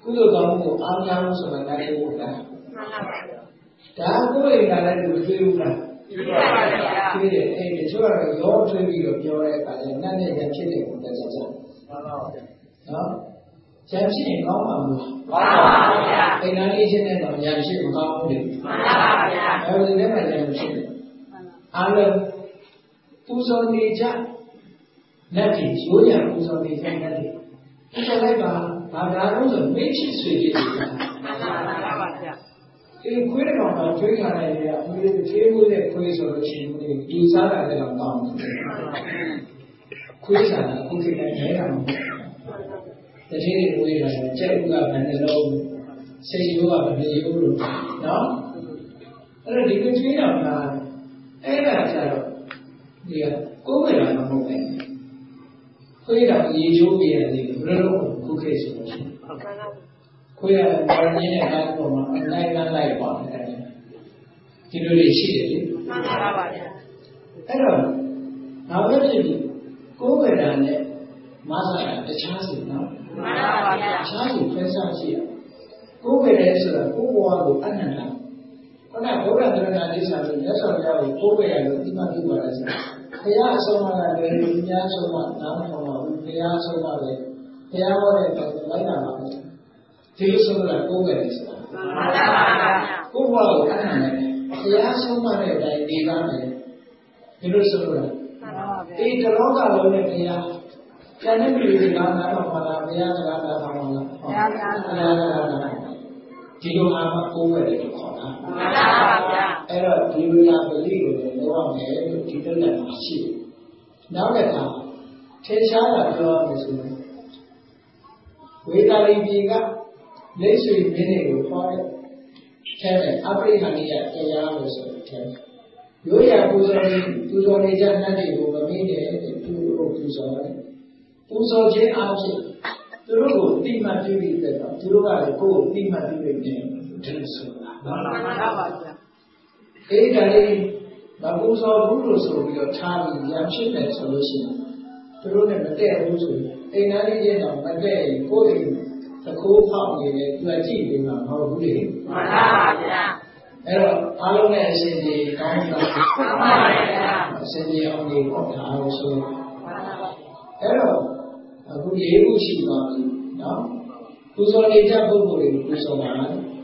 ကုသိုလ်ကောင်းမှုအားများမှုဆိုတာငါတို့ဟုတ်လားမှန်ပါပါဒါကိုယ်ရင်လည်းသူတွေ့ဘူးလားတွေ့ပါပါဗျာတွေ့တယ်အဲ့ဒီချို့ကတော့ရောထွေးပြီးတော့ပြောတဲ့အခါကျနတ်နဲ့ရဖြစ်တဲ့ပုံစံကြကြမှန်ပါပါဗျာနော်ရဖြစ်ရင်ကောင်းပါမလားကောင်းပါပါဗျာအိမ်သားလေးချင်းနဲ့တော့ရဖြစ်မကောင်းဘူးလေမှန်ပါပါဗျာအဲ့ဒီနဲ့မှရဖြစ်တယ်အားလုံးပူဇော်နေကြနတ်ကြီးရိုးရပူဇော်နေကြနတ်ကြီးပူဇော်လိုက်ပါဘာသာလို့ဆိုမိတ်ချစ်ဆွေကြီးတွေမှန်ပါပါဗျာဒီခွေးတော်မှာထွေးခါလိုက်ရအမေထွေးမှုနဲ့ခွေးဆိုလို့ရှိရင်ဒီစားတာလည်းတော့ကောင်းတယ်ခွေးစားတာအခုခေတ်တိုင်းနေတာမဟုတ်တတိယဝေးတာကျက်ဥကဘယ်နှလုံးစိတ်ရိုးကဘယ်နှရိုးလို့နော်အဲ့တော့ဒီထွေးတော်မှာအဲ့ဒါကြတော့ဒီကိုယ်ဝေလာမဟုတ်ပဲခွေးတော်ရေချိုးပြရတယ်ဘယ်လိုခုခေတ်ဆိုလို့ရှိရင်ခွေးရဘာရင်းနဲ့ကားပေါ်မှာအနိုင်လန်းလိုက်ပါတယ်ဒီလိုတွေရှိတယ်လေမှန်ပါပါဗျာအဲ့တော့နောက်တစ်ဖြစ်ပြီးကိုယ်ဝေလာနဲ့မဆာတခြားစီနော်မှန်ပါပါဗျာတခြားစီဖဲစားရှိရကိုယ်ဝေလဲဆိုတာကိုယ်ဘဝကိုအနန္တခုနဗုဒ္ဓသရဏဒိဋ္ဌာလို့မြတ်စွာဘုရားကိုကိုယ်ဝေရလို့ဒီမှာပြပါလားဆိုဘုရားအဆုံးအမကလည်းဒီများဆုံးမနားမထောင်ပါဘူးဘုရားအဆုံးအမပဲဘုရားဟောတဲ့တော်လိုက်တာပါပဲဒီလိုဆိုတော့ကိုယ်ဝေတယ်ဆိုတာမှန်ပါပါကိုယ်ဘဝကိုအနန္တဘုရားဆုံးမတဲ့အတိုင်းနေပါမယ်ဒီလိုဆိုတော့ဒီတလောကလုံးနဲ့ဘုရားကျန်တဲ့ပြည်တွေကနားထောင်ပါလားဘုရားစကားနားထောင်ပါလားဘုရားစကားနားထောင်ပါလားဒီလိုအားမကိုယ်ဝယ်တယ်ခေါ်တာမှန်ပါပါဗျာအဲ့တော့ဒီလိုရပလိကိုလည်းပြောရမယ်လို့ဒီတက်တက်မှာရှိတယ်နောက်တစ်ခါထင်ရှားတာပြောရမယ်ဆိုရင်ဝေသာလီပြည်ကလက်ဆွေမင်းတွေကိုခေါ်တဲ့ထဲမှာအပရိဟဏိယတရားလို့ဆိုတဲ့ထဲရိုးရာပူဇော်နေပူဇော်နေကြတဲ့တွေကိုမမေ့နဲ့သူတို့ပူဇော်တယ်ပူဇော်ခြင်းအဖြစ်သူတို့ကိုတိမှတ်ပြုပြီးတဲ့တော့သူတို့ကလည်းကိုယ်ကိုတိမှတ်ပြုပြီးတယ်ဒီလိုဆိုတာမှန်ပါပါဗျာအဲ့ဒါလေးမပူဇော်ဘူးလို့ဆိုပြီးတော့ထားပြီးရဖြစ်တယ်ဆိုလို့ရှိရင်သူတို့နဲ့မတည့်ဘူးဆိုရင်အိမ်သားလေးရဲ့တော့မတည့်ရင်ကိုယ်အိမ်သခိုးဖောက်နေတယ်သူကကြည့်ပြီးမှမဟုတ်ဘူးလေမှန်ပါပါဗျာအဲ့တော့အားလုံးနဲ့အရှင်ကြီးကောင်းတာမှန်ပါပါဗျာအရှင်ကြီးအောင်ကြီးပေါ့ဒါလို့ဆိုမှန်ပါပါအဲ့တော့အခုလေးခုရှိပါပြီနော်ပူဇော်နေကြပုဂ္ဂိုလ်တွေကိုပူဇော်ပါ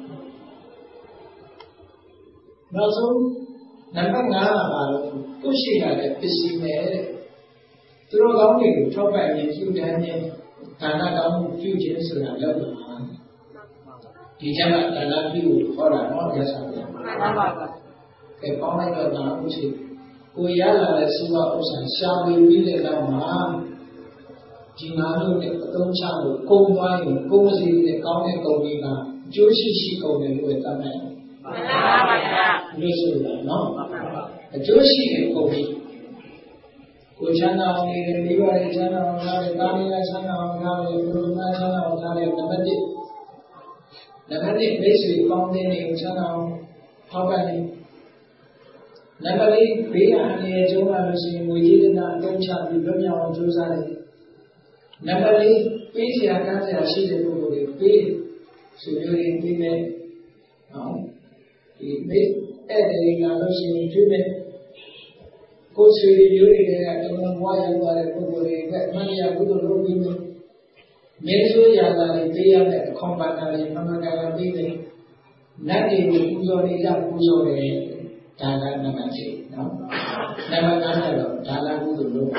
နောက်ဆုံးနံပါတ်၅ပါတော့သူရှိရတဲ့ပစ္စည်းနဲ့သူတို့ကောင်းတွေကိုထောက်ပံ့ရင်ပြုတန်းခြင်းဒါနကောင်းမှုပြုခြင်းဆိုတာလောက်ပါဒီကျမ်းကဒါနပြုဖို့ဟောတာနော်ရသဗျာမှန်ပါပါကဲပေါင်းလိုက်တော့ဒါဥရှိကိုရလာတဲ့သုဘဥစ္စာရှားပြီးပြီးတဲ့နောက်မှာဒီနာလို့နဲ့အသုံးချလို့ကုန်သွားရင်ကုန်စီနဲ့ကောင်းတဲ့ကုန်ကြီးကအကျိုးရှိရှိကုန်တယ်လို့သတ်မှတ်တယ်မှန်ပါပါဗျာလို့ဆိုတာနော်အကျိုးရှိတဲ့ကုန်ကြီးကိုချမ်းသာအောင်နေတယ်မိဘတွေချမ်းသာအောင်ထားတယ်တာမီးလည်းချမ်းသာအောင်ထားတယ်ဘုရားချမ်းသာအောင်ထားတယ်နံပါတ်၁နံပါတ်၂မိတ်ဆွေပေါင်းတဲ့နေကိုချမ်းသာအောင်ထောက်ပံ့တယ်နံပါတ်၄ဘေးအန္တရာယ်ကျုံးလာလို့ရှိရင်ငွေကြေးနဲ့အသုံးချပြီးလွတ်မြောက်အောင်ကြိုးစားတယ်နံပါတ်၄ပေးစရာကမ်းစရာရှိတဲ့ပုဂ္ဂိုလ်တွေပေးဆိုမျိုးတွေပြီးမယ်နော်ဒီမေ့အဲ့ဒီလာလို့ရှိရင်ပြီးမယ်ကိုယ်ဆွေမျိုးတွေကတမန်ဘွားရောက်သွားတဲ့ပုဂ္ဂိုလ်တွေကအမှန်တရားကုသိုလ်လုပ်ပြီးမယ်မင်းဆိုရတာတွေပေးရတဲ့အခွန်ပန်တာတွေမှန်မှန်ကန်ကန်ပေးတယ်နတ်တွေကိုပူဇော်နေကြပူဇော်တယ်ဒါကနံပါတ်၄နော်နံပါတ်၅ကတော့ဒါလာကုသိုလ်လုပ်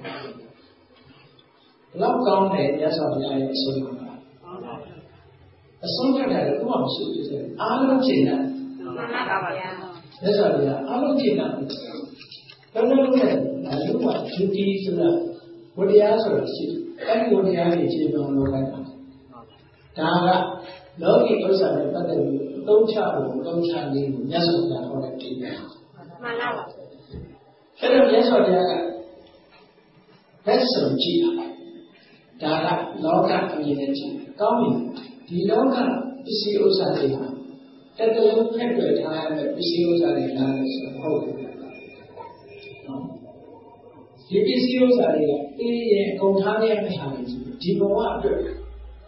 လောက်ကောင်းတယ်မြတ်စွာဘုရားရဲ့အဆုံးအမအဆုံးဖြတ်တယ်တော့မရှိဘူးဆိုအားလုံးရှင်းတာမှန်ပါပါဗျာမြတ်စွာဘုရားအားလုံးရှင်းတာဘယ်လိုလုပ်လဲအလုံးဝဒုတိယဆိုတာဝတရားဆိုတာရှိတယ်အဲ့ဒီဝတရားကြီးခြေတော်လို့ခိုင်းတာဒါကလောကီဥစ္စာနဲ့ပတ်သက်ပြီးအသုံးချဖို့အသုံးချနေကိုမြတ်စွာဘုရားဟောတဲ့တိတယ်မှန်ပါပါအဲ့တော့မြတ်စွာဘုရားကလက်ဆောင်ကြည့်တာဒါကလောကအမြင်နဲ့ကြည့်ကောင်းပြီဒီလောကပစ္စည်းဥစ္စာတွေဟာတကယ်လို့ဖက်ွယ်ထားရမယ့်ပစ္စည်းဥစ္စာတွေလားလို့ဆိုတော့ဟုတ်တယ်နော်ဒီပစ္စည်းဥစ္စာတွေကအေးရဲ့အကုန်ထားရမယ့်ဟာတွေဒီဘဝအတွက်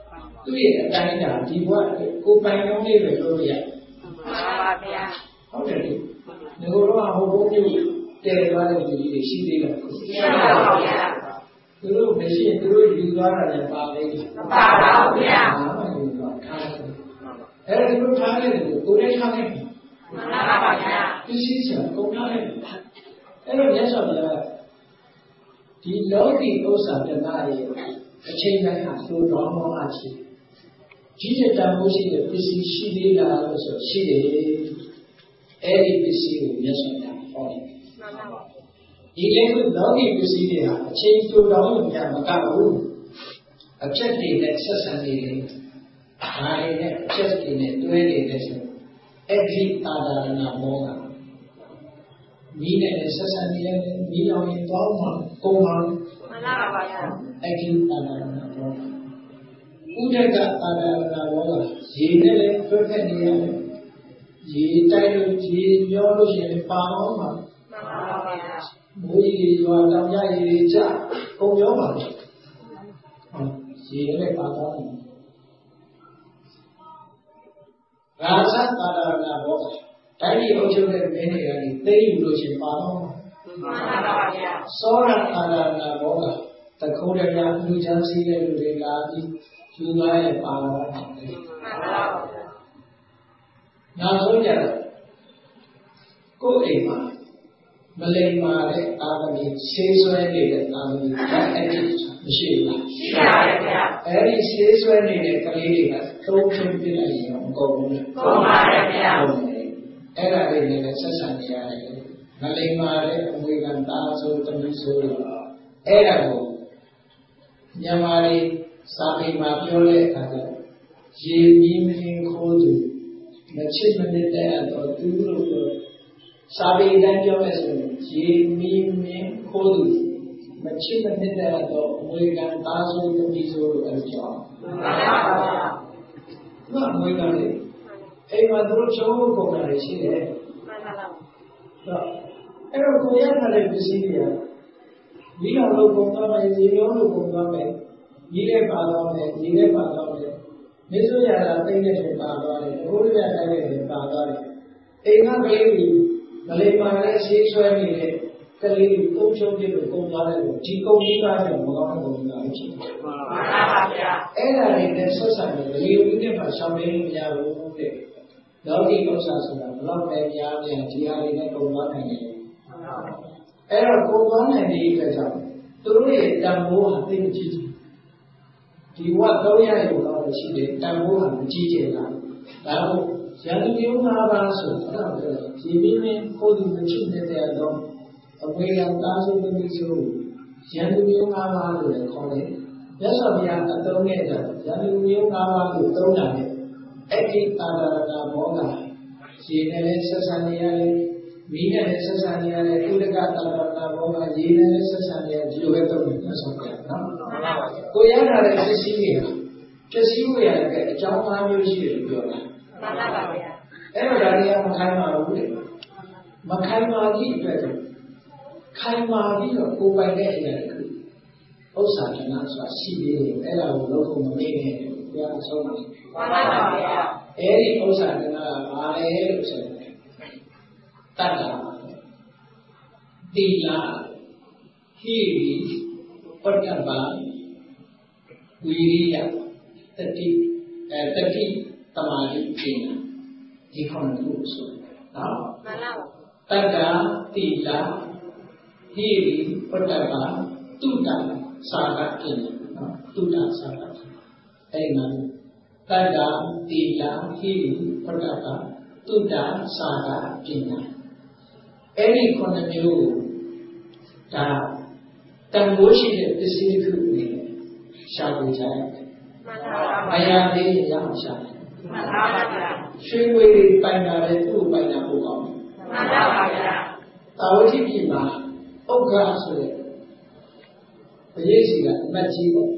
သူ့ရဲ့အတိုင်းအတာဒီဘဝကိုပိုင်လုံးလေးပဲလို့ရမှန်ပါဗျာဟုတ်တယ်လေငါတို့ကဟိုဘုန်းကြီးတဲသွားတဲ့လူကြီးတွေရှိသေးလားရှိပါပါဗျာသူတို့မရှိရင်သူတို့ယူသွားတာလည်းပါလိမ့်မယ်မပါပါဘူးဗျာအဲ့ဒါထားတယ်အဲ့ဒီလိုထားတဲ့ကိုကိုယ်နဲ့ထားလိုက်မှန်ပါပါဗျာသိရှိချင်ကုန်ထားလိုက်အဲ့တော့မြတ်စွာဘုရားဒီလောကီဥစ္စာတဏှာရဲ့အချိန်တိုင်းဟာသို့တော်မောအချင်းကြီးတဲ့တန်ဖိုးရှိတဲ့ပစ္စည်းရှိသေးလားလို့ဆိုရှိတယ်အဲ့ဒီပစ္စည်းကိုမြတ်စွာဘုရားဟောတယ်မှန်ပါပါဒီလေလောကီပစ္စည်းတွေဟာအချိန်သို့တော်လို့မကဘူးအချက်တွေနဲ့ဆက်ဆံနေတယ်ဒါတွေနဲ့အချက်တွေနဲ့တွဲနေတဲ့ဆိုအဲ့ဒီအာဒါရဏမောကမိနဲ့ဆက်ဆံနေတယ်မိတော်ရင်တော့မှပုံမှန်မှန်ပါပါဗျာအဲ့ဒီအာဒါရဏမောဥဒကအာဒါရဏမောကရေနဲ့လည်းတွဲဖက်နေရတယ်ရေတိုက်လို့ရေပြောလို့ရှိရင်ပါတော့မှာမှန်ပါပါဗျာမိုးရေရွာတောင်ကြရေကြပုံပြောပါလေရေနဲ့ပါတော့ရာဇတာဒနာဘောတိုင်းပြည်အုပ်ချုပ်တဲ့မင်းတွေကနေသိယူလို့ရှိရင်ပါတော့မှန်ပါပါဗျာသောရတာဒနာဘောကတခုံးတရားလူချမ်းစည်းတဲ့လူတွေလာပြီးယူသွားရင်ပါတော့မှန်ပါပါဗျာနောက်ဆုံးကြတော့ကိုယ်အိမ်မှာမလိမ္မာတဲ့အာမီဆေးဆွဲနေတဲ့အာမီအဲ့ဒီမရှိဘူးလားရှိပါတယ်ဗျာအဲ့ဒီဆေးဆွဲနေတဲ့ကလေးတွေကသုံးချင်းပြလိုက်ရင်မကုန်ဘူးလားကုန်ပါတယ်ဗျာအဲ့ဒါလေးနဲ့ဆက်ဆံနေရတယ်မလိမ္မာတဲ့အမွေခံသားဆိုတမီးဆိုတော့အဲ့ဒါကိုမြန်မာလေးစာပေမှာပြောတဲ့အခါကျရေမီးမင်းခိုးသူမချစ်မနစ်တဲ့တော့သူတို့စာပေတိုင်းပြောမယ်ဆိုရင်ရေမီးမင်းခိုးသူမချစ်မနစ်တဲ့တော့အမွေခံသားဆိုတမီးဆိုလို့အဲ့လိုပြောမှန်ပါပါဘုရားအမွေခံလေအိမ်မှာသူတို့ချုံးဖို့ကုန်တာရှိတယ်မှန်ပါပါအဲ့တော့ကိုရထားတဲ့ပစ္စည်းတွေကမိတော်လို့ပုံသွားမယ်ရေရောလို့ပုံသွားမယ်ကြီးတဲ့ပါတော့မယ်ကြီးတဲ့ပါတော့မယ်မင်းဆိုရတာသိတဲ့ပါသွားတယ်ဘုရားတိုက်တဲ့ပါသွားတယ်အိမ်ကကလေးကြီးမလေးပါနဲ့ဆေးဆွဲနေတဲ့ကလေးကြီးပုံချုံပြလို့ပုံသွားတယ်ဒီကုန်းကြီးကားတယ်မကောင်းတဲ့ကုန်းကြီးကားဖြစ်တယ်မှန်ပါဗျာအဲ့ဒါတွေနဲ့ဆက်ဆံနေလေဦးနဲ့ပါရှောင်းနေလို့မရဘူးတဲ့လောကီဥစ္စာဆိုတာဘလောက်ပဲများများဒီဟာတွေနဲ့ပုံသွားနိုင်တယ်အဲ့တော့ပုံသွားနိုင်တဲ့အတွက်ကြောင့်သူတို့ရဲ့တန်ဖိုးဟာသိမကြည့်ဘူးဒီဝတ်သုံးရရုံတော့ရှိတယ်တန်ဖိုးဟာမကြည့်ကြလားဒါတော့ရန်သူမျိုး၅ပါးဆိုအဲ့ဒါပြောတယ်ဒီမင်းမင်းကိုယ်ဒီမချစ်တဲ့တော့အဝေးကသားစုသမီးဆိုရန်သူမျိုး၅ပါးလို့လည်းခေါ်တယ်မြတ်စွာဘုရားအသုံးနဲ့ကြရန်သူမျိုး၅ပါးလို့သုံးတာလေအဲ့ဒီအာရဏမောကရေနဲ့လည်းဆက်ဆံနေရတယ်မိနဲ့လည်းဆက်ဆံနေရတယ်ဥဒကအာရဏမောကရေနဲ့လည်းဆက်ဆံနေရဒီလိုပဲသုံးတယ်မြတ်စွာဘုရားနော်ကိုရထားတဲ့ပစ္စည်းတွေပစ္စည်းတွေရတဲ့အကြောင်း၅မျိုးရှိတယ်လို့ပြောတာမှန်ပါဗျာအဲ့တော့ဒါတွေကမခိုင်းပါဘူးလေမခိုင်းပါသည့်အတွက်ခိုင်းပါပြီးတော့ကိုယ်ပိုင်တဲ့အရာတွေဥစ္စာတဏှာဆိုတာရှိသေးတယ်အဲ့ဒါကိုလုံးဝမမေ့နဲ့ဘုရားအဆုံးပါမှန်ပါဗျာအဲ့ဒီဥစ္စာတဏှာကဘာလဲလို့ဆိုရင်တတ္တတိလာဟိရိပတ္တပါဝိရိယတတိအဲတတိတမာတိပိနာဒီခေါင်းကိုဆိုနော်မှန်ပါပါတတ္တတိလာဟိရိပတ္တပါတုတ္တစာကပိနာနော်တုတ္တစာကအဲ့မှာတတ္တတိလာဟိရိပတ္တပါတုတ္တစာကပိနာအဲ့ဒီခုနှစ်မျိုးဒါတန်ဖိုးရှိတဲ့ပစ္စည်းတစ်ခုအနေနဲ့ရှာဖွေကြရတယ်မှန်ပါပါဘုရားလေးရအောင်ရှာတယ်မှန်ပါပါဗျာရွှေငွေတွေပိုင်တာလေသူ့ပိုင်တာပို့ကောင်းတယ်မှန်ပါပါဗျာတာဝတိပြည်မှာဥက္ခာဆိုတဲ့ဘုရားကြီးကအမတ်ကြီးပေါ့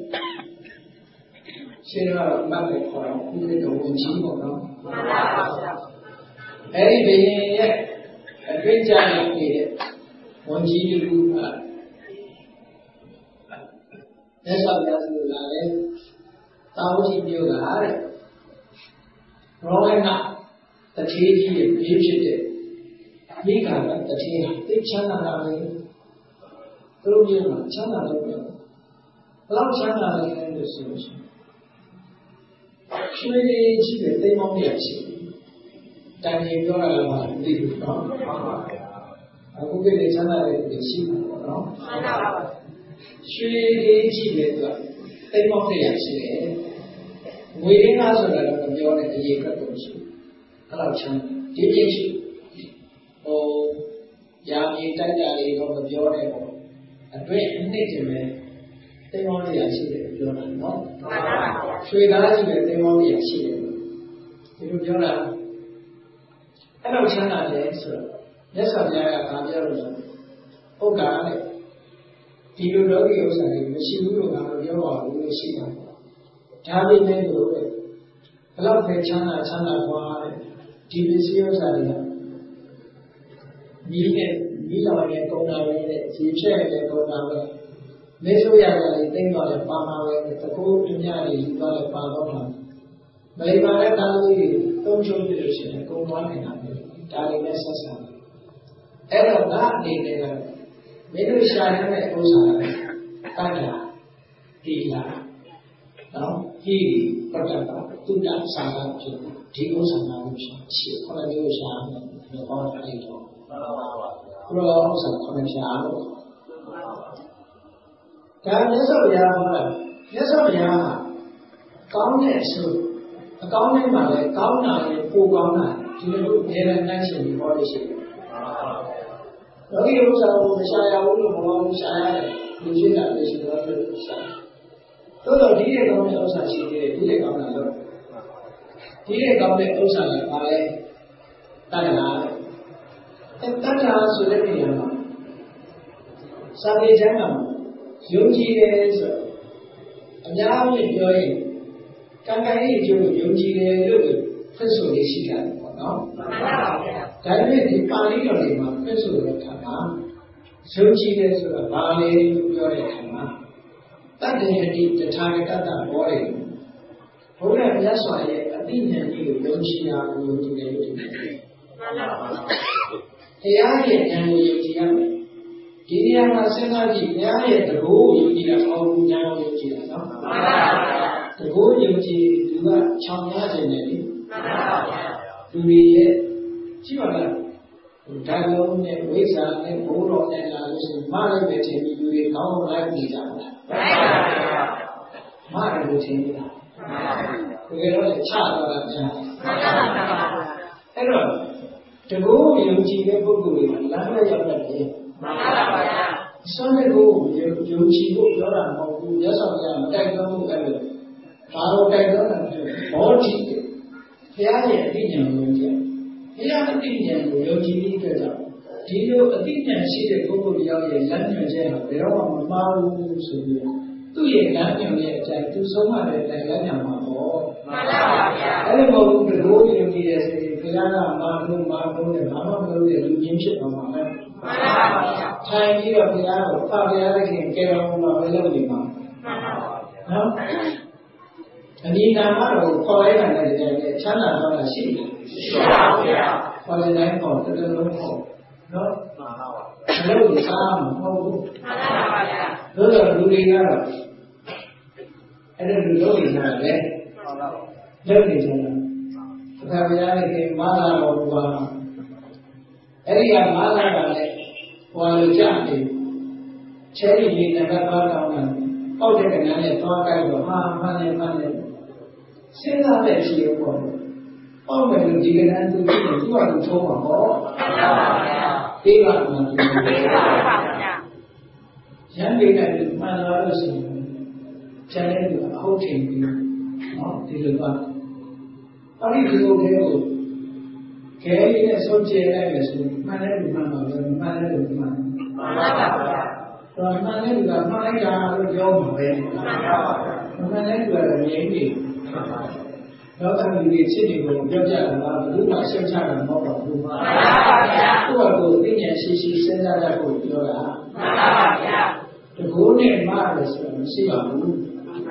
ရှင်တော်အမတ်ပဲခေါ်တော့ဒီလိုတော့ဝင်ကြီးပေါ့နော်မှန်ပါပါဗျာအဲ့ဒီဘုရင်ရဲ့အတွင်းကြနေတဲ့ဝန်ကြီးတူကမြတ်စွာဘုရားဆိုလာတယ် Tao chỉ nhiều là đấy, rồi nè, ta thấy gì biết biết đấy, biết cả là ta thấy tiếp chắn là làm gì, tôi biết mà chắn là làm gì, làm chắn là làm gì được sự gì, cho nên chỉ biết thấy mong đẹp gì,但你不要来嘛，对不对？啊，我给你讲了一个习惯，喏，所以基本上对方的也是的，为了那时候那个表那个一个东西，他老强，第一是，哦，阳明在家里那个表那个，啊对，那这边对方的也是的表了，喏，所以他这边对方的也是的，这个表呢。အဲ့လိုချမ်းသာတယ်ဆိုတော့မြတ်စွာဘုရားကဗာပြောလို့ဆိုဟုတ်ကဲ့ဒီလိုလောကီဥစ္စာတွေမရှိဘူးလို့ငါတို့ပြောပါဘူးလို့ရှိတာပေါ့ဒါပေမဲ့လို့ပဲဘလောက်ပဲချမ်းသာချမ်းသာပွားတယ်ဒီပစ္စည်းဥစ္စာတွေကမိနဲ့မိလောင်ရဲ့ကုန်တာပဲတဲ့ဈေးဖြဲ့ရဲ့ကုန်တာပဲမေဆိုရတာတွေသိမ့်တော့လည်းပါမှာပဲတကူအများကြီးယူတော့လည်းပါတော့မှာမလေးပါတဲ့သားလေးတွေသုံးချုံပြလို့ရှိရင်ကုန်သွားနေတာပဲဒါလေးနဲ့ဆက်ဆံအဲ့တော့ငါအနေနဲ့ကမင်းတို့ရှာရတဲ့ဥစ္စာကတဏှာတိလာနော်ဟိပတ္တတာတုဒ္ဒစာကဖြစ်ဒီဥစ္စာနာလို့ရှိရှိခေါင်းလေးကိုရှာမယ်ဘယ်တော့အဲ့တော့ဘုရားဥစ္စာခေါင်းရှာလို့ဒါမြတ်စွာဘုရားဟောတာမြတ်စွာဘုရားကကောင်းတဲ့အဆိုအကောင်းနဲ့မှလည်းကောင်းတာလည်းပိုကောင်းတာဒီလိုအများနဲ့နှိုင်းယှဉ်ပြီးဟောလို့ရှိတယ်။လောကီဥစ္စာကိုမရှာရဘူးလို့ဘောင်းရှာရတယ်လူချင်းတာလည်းရှိတော့လို့ရှာ။သို့တော့ဒီရဲ့ကောင်းတဲ့ဥစ္စာရှိသေးတယ်ဒီရဲ့ကောင်းတာလို့ဒီရဲ့ကောင်းတဲ့ဥစ္စာကဘာလဲတဏှာ။အဲတဏှာဆိုတဲ့နေရာမှာစာပေကျမ်းမှာယုံကြည်တယ်ဆိုအများကြီးပြောရင်ကံကံရဲ့အကျိုးကိုယုံကြည်တယ်လို့ဖွင့်ဆိုရရှိတာပေါ့နော်မှန်ပါပါဗျာဒါပေမဲ့ဒီပါဠိတော်တွေမှာဖွင့်ဆိုတဲ့အခါမှာယုံကြည်တယ်ဆိုတာဘာလဲလို့ပြောတဲ့အခါမှာတတ္တယတိတထာဂတတဘောတယ်ဘုရားမြတ်စွာရဲ့အသိဉာဏ်ကြီးကိုယုံကြည်တာကိုယုံကြည်တယ်လို့ပြောတယ်မှန်ပါပါတရားရဲ့ဉာဏ်ကိုယုံကြည်ရမယ်ဒီနေရာမှာစဉ်းစားကြည့်တရားရဲ့တကူကိုယုံကြည်တာအောင်းဉာဏ်ကိုယုံကြည်တာနော်မှန်ပါပါတကူယုံကြည်သူကချောင်ရခြင်းနဲ့လေမှန်ပါဗျာလူတွေရဲ့ကြည့်ပါလားဓာတ်လုံးနဲ့ဝိဇ္ဇာနဲ့ဘိုးတော်နဲ့လာလို့ဆိုမလိုက်ပဲထင်ပြီးလူတွေကောင်းလိုက်နေကြပါလားမှန်ပါဗျာမရလို့ထင်နေတာမှန်ပါဗျာတကယ်တော့ချတော့တာဗျာမှန်ပါဗျာအဲ့တော့တကူယုံကြည်တဲ့ပုဂ္ဂိုလ်တွေကလမ်းမရောက်တတ်တယ်မှန်ပါဗျာဆွမ်းတဲ့ကိုယုံကြည်ဖို့ပြောတာမဟုတ်ဘူးမြတ်စွာဘုရားမတိုက်တွန်းဘူးအဲ့လိုဘာလို့တိုက်တွန်းတာလဲဘောဓိဘုရားရဲ့အသိဉာဏ်ကိုယုံကြည်ဘုရားအသိဉာဏ်ကိုယုံကြည်ပြီးအတွက်ကြောင့်ဒီလိုအသိဉာဏ်ရှိတဲ့ပုဂ္ဂိုလ်ယောက်ရဲ့လမ်းညွှန်ချက်ဟာဘယ်တော့မှမမှားဘူးဆိုပြီးသူ့ရဲ့လမ်းညွှန်ရဲ့အတိုင်းသူဆုံးမတဲ့အတိုင်းလမ်းညွှန်မှာပေါ့မှန်ပါဗျာအဲ့လိုမဟုတ်ဘူးဘယ်လိုယုံကြည်ရစေဘုရားကမာလို့မာလို့နဲ့ဘာမှမလုပ်တဲ့လူချင်းဖြစ်သွားမှာလဲမှန်ပါဗျာထိုင်ပြီးတော့ဘုရားကိုဖာဘုရားသခင်ကဲတော်မူမှာပဲလုပ်နေမှာမှန်ပါဗျာနော်အဒီနာမတော်ခေါ်လိုက်တာနဲ့တည်းကချမ်းသာတော့ရှိတယ်ရှိပါဘူးဗျာခေါ်တဲ့တိုင်းပေါ်တစ်လုံးပေါ်နော်မှန်ပါပါဘယ်လိုစားမှာမဟုတ်ဘူးမှန်ပါပါဗျာတို့တော့လူတွေကတော့အဲ့ဒါလူတို့နေတာလေမှန်ပါပါလုပ်နေကြတာဘုရားရဲ့ခင်မာလာတော်ဘုရားအဲ့ဒီကမာလာကလည်းဟောလို့ကြတယ်ချဲရီလေးနဲ့တော့တောင်းတာပေါက်တဲ့ကဏ္ဍနဲ့သွားကြိုက်တော့ဟာမှန်တယ်မှန်တယ်စဉ်းစားတဲ့အချိန်ပေါ့ပေါက်မယ်လို့ဒီကဏ္ဍသူကြည့်ရင်သူ့ဟာသူထုံးမှာပေါ့မှန်ပါဗျာပြေးပါမှန်ပါဗျာရန်ပေးတဲ့မှန်လာလို့ရှိရင်ကျန်တဲ့သူအဟုတ်ထင်ပြီးနော်ဒီလိုပါအဲ့ဒီဒီလိုလေးကိုခဲရည်နဲ့ဆုံးကျဲလိုက်လို့ဆိုရင်မှန်တယ်လို့မှန်ပါပဲမှန်တယ်လို့မှန်ပါမှန်ပါဗျာတော့မှန်တယ်ကမှန်လိုက်တာလို့ပြောမှာပဲမှန်ပါဗျာမှန်တယ်ကတော့ငြိမ်းနေတော့တမီးချင်းတွေကိုပြောကြတာကဘယ်သူမှရှင်းချတာမဟုတ်ပါဘူးမှန်ပါဗျာသူ့အကိုသိဉာဏ်ရှိရှိစဉ်းစားတတ်ဖို့ပြောတာမှန်ပါဗျာတကူနဲ့မှားတယ်ဆိုတာမရှိပါဘူးမ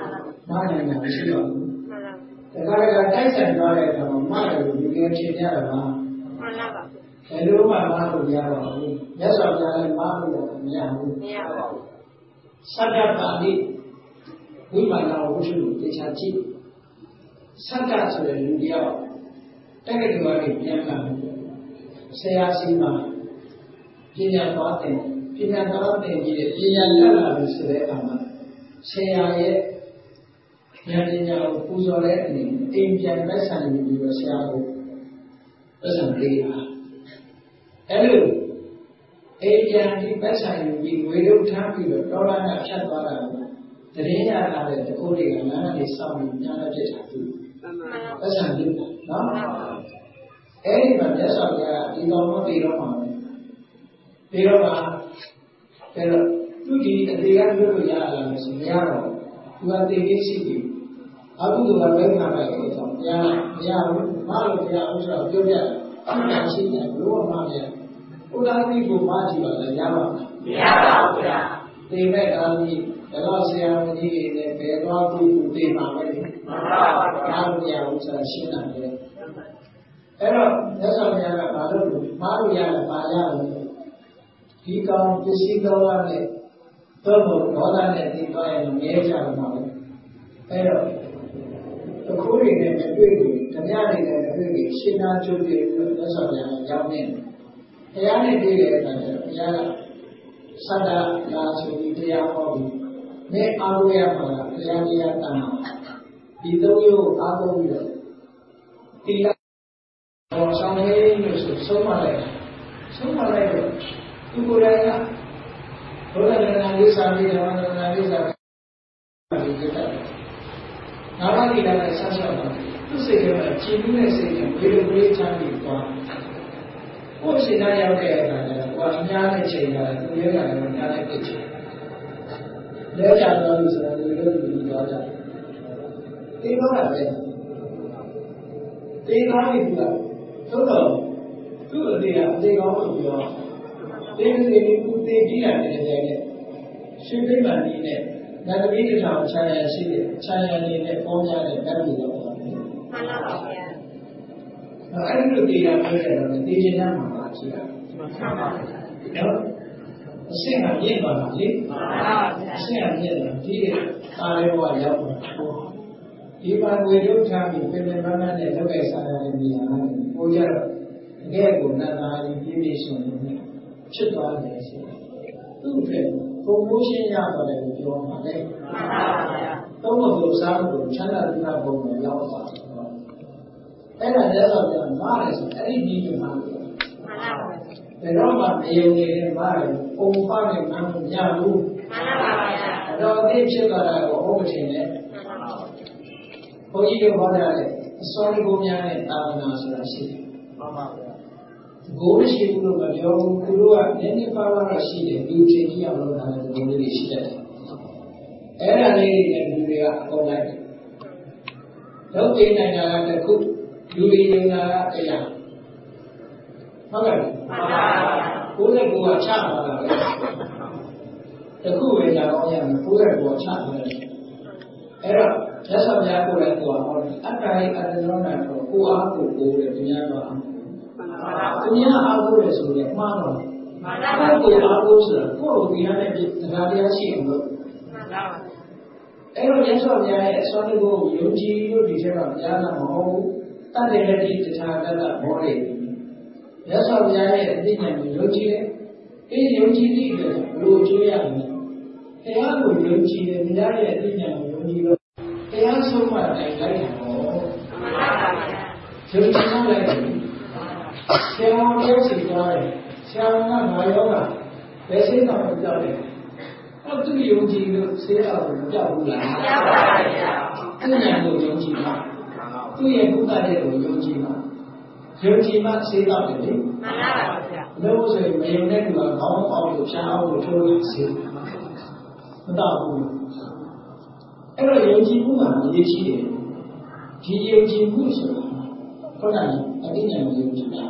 မာနိုင်တာမရှိတော့ဘူးတခါတခါတိုက်ဆိုင်သွားတဲ့အခါမှာမာတယ်လို့ဒီလိုထင်ကြတာပါမှန်ပါပါဘယ်လိုမှမာလို့မရတော့ဘူးမြတ်စွာဘုရားလည်းမာလို့မရဘူးမရပါဘူးသတ္တပါဠိဝိမာနဝုထုကိုတရားကြည့်သတ္တဆိုတဲ့လူတရားတက္ကသိုလ်ကနေပြန်လာတယ်ဆရာစီမှာပညာသွားတယ်ပညာသွားတယ်ကြီးတဲ့ပညာလက်လာလို့ဆိုတဲ့အခါမှာဆရာရဲ့ဉာဏ်ပညာကိုပူဇော်တဲ့အနေနဲ့အိမ်ပြန်လက်ဆံယူပြီးတော့ဆရာကိုပတ်စံပေးတာအဲ့လိုအိမ်ပြန်ပြီးပတ်စံယူပြီးဝေရုပ်ထားပြီးတော့တောလနာဖြတ်သွားတာကိုတရင်ရလာတဲ့တခိုးတွေကလမ်းကနေစောင့်ပြီးညာလက်ပြတာသူပတ်စံယူတာနော်အဲ့ဒီမှာမြတ်စွာဘုရားဒီတော်မပြီးတော့မှာပြီးတော့မှာအဲ့တော့သူဒီအသေးကပြောလို့ရလာလို့ဆိုမရတော့သူကသိသိရှိပြီအခုသူကဘယ်မှာလဲဆိုတော့ဘုရားမရဘူးမလို့ဘုရားဥစ္စာပြောပြအမှန်ရှိတယ်ဘလို့မှမရဘုရားတိကိုမကြည့်ပါလားရပါမလားမရပါဘူးဗျာသိမဲ့ကာလကြီးတော့ဆရာမကြီးတွေနဲ့ဘယ်တော့ပြုလို့သိမှာပဲမှန်ပါပါဘုရားမရဘူးဆိုတာရှင်းတာလေအဲ့တော့မြတ်စွာဘုရားကဘာလို့မလို့ရလဲဘာရလဲဒီကောင်ပစ္စည်းတော်ရနဲ့တော့ဒေါသနဲ့သိသွားရင်ငဲကြမှာပဲအဲ့တော့တခိုးတွေနဲ့မတွေ့ဘူးဓမြတွေနဲ့မတွေ့ဘူးရှင်းသားကျုပ်တွေလို့မြတ်စွာဘုရားကရောက်နေတယ်ဘုရားနဲ့တွေ့တဲ့အခါကျတော့ဘုရားကသတ္တလာဆိုပြီးတရားဟောပြီးမဲ့အားလို့ရမှာဘုရားတရားတန်ဒီသုံးမျိုးအားလုံးပြီးတော့တိလဘောဆောင်လေးလို့ဆိုဆုံးမလိုက်ဆုံးမလိုက်တော့သူကိုယ်တိုင်ကဘုရားနာလေးစာပြီးဓမ္မနာလေးစာပြီးကြတယ်နာမတိလာနဲ့ဆက်ဆက်တော့သူစိတ်ထဲမှာကြည်မှုနဲ့စိတ်နဲ့ဝေလိုဝေးချမ်းပြီးသွားဘုရှင်သားရောက်တဲ့အခါကျတော့ဘာအများနဲ့ချိန်တာသူရဲ့ကလည်းအများနဲ့ပြည့်ချင်လဲကြတော့လို့ဆိုတာလူတို့လူသွားကြတေးတော့တာပဲတေးသားပြီးသူကသို့တော့သူ့အသေးကအသေးကောင်းလို့ပြောတေးသေးလေးသူတေးကြည့်ရတယ်တဲ့တဲ့ရှင်ပြိမာနီနဲ့နတ်သမီးတစ်ထောင်ခြံရရှိတဲ့ခြံရနေနဲ့ပေါင်းကြတဲ့နတ်ပြည်တော်ပါမှန်ပါဗျာအဲ့ဒီလိုတေးရပြောတယ်တော့တေးချင်တာမှာပါရှိတာမှန်ပါဗျာနော်အရှင်းကမြင့်ပါလားလေမှန်ပါဗျာအရှင်းကမြင့်တယ်ဒီအားလေးဘဝရောက်ပါဒီမှာဝေဒုထားပြီးပြင်ပန်းပန်းနဲ့လောက်ကစားရတဲ့နေရာကနေပို့ကြတော့တကယ်ကိုနတ်သားကြီးပြည့်ပြည့်စုံစုံနဲ့ဖြစ်သွားတယ်ဆိုသူ့အတွက်ပုံမိုးရှင်းရပါတယ်လို့ပြောမှာလေမှန်ပါဗျာသုံးဖို့စားဖို့ချမ်းသာဒုက္ခပုံနဲ့ရောက်သွားတယ်အဲ့ဒါလည်းဆိုတော့မားတယ်ဆိုအဲ့ဒီဒီကမှာမှန်ပါဗျာဘယ်တော့မှမယုံနေတဲ့မားတယ်ပုံဖားနဲ့မှန်းလို့မရဘူးမှန်ပါဗျာအဲ့တော့အသိဖြစ်သွားတာကိုဟုတ်မထင်နဲ့ဘုန်းကြီးတို့ဟောတာလေအစောကြီးဘုရားနဲ့သာသနာဆိုတာရှိတယ်မှန်ပါဗျာဘိုးမရှိဘူးလို့မပြောဘူးသူတို့ကနည်းနည်းပါးပါးတော့ရှိတယ်လူချင်းကြီးအောင်လုပ်တာလည်းဒီလိုလေးရှိတယ်အဲ့ဒါလေးတွေနဲ့လူတွေကပေါ်လိုက်တယ်လုပ်ပေးနိုင်တာကတစ်ခုလူတွေနေတာကတရားဟုတ်ကဲ့မှန်ပါဗျာကိုယ်ကကိုယ်ကချမှာလားပဲတစ်ခုပဲကြာတော့ရမယ်ကိုယ်ကကိုယ်ချတယ်အဲ့တော့ရသော်များကိုယ်လည်းကိုယ်ဟောတယ်အတ္တရဲ့အတ္တရောနာတော့ကိုယ်အားကိုယ်ကိုယ်တဲ့တရားတော်အောင်တရားအားကိုယ်လည်းဆိုရင်မှားတော့မှန်ပါဘူးကိုယ်အားကိုယ်ဆိုတာကိုယ်ကိုယ်ရတဲ့တရားတရားရှိအောင်လို့မှန်ပါဘူးအဲ့တော့ရသော်များရဲ့အစွမ်းတကူကိုယုံကြည်လို့ဒီထဲမှာတရားနာမဟုတ်ဘူးတတ်တယ်လည်းဒီတရားတတ်တာဟောတယ်ရသော်များရဲ့အသိဉာဏ်ကိုယုံကြည်တယ်အေးယုံကြည်တဲ့အတွက်ဘလို့အကျိုးရမလဲတရားကိုယုံကြည်တယ်တရားရဲ့အသိဉာဏ်ကိုယုံကြည်လို့တရားဆုံးမှတိုင်လိုက်တာပေါ့မှန်ပါပါယုံကြည်လိုက်တယ်ဆရာတော်ပြောစီသွားတယ်ဆရာတော်ကငါယောဂဘယ်စိတ်တော့ကြောက်တယ်ဟောသူယုံကြည်လို့ဆေးတော်ကိုကြောက်ဘူးလားကြောက်ပါဗျာအဉာဏ်ကိုယုံကြည်မှာသူရဲ့ဘုရားတဲ့ကိုယုံကြည်မှာယုံကြည်မှဆေးတော်တယ်လေမှန်ပါပါဗျာလို့ဆိုရင်မယုံတဲ့သူကခေါင်းပေါက်လို့ဖြားအောင်လို့ထိုးလို့ဆေးမတော့ဘူးအဲ့တော့ယုံကြည်မှုမှာအရေးကြီးတယ်ဒီယုံကြည်မှုဆိုတာခေါင်းကအတိညာကိုယုံကြည်တာ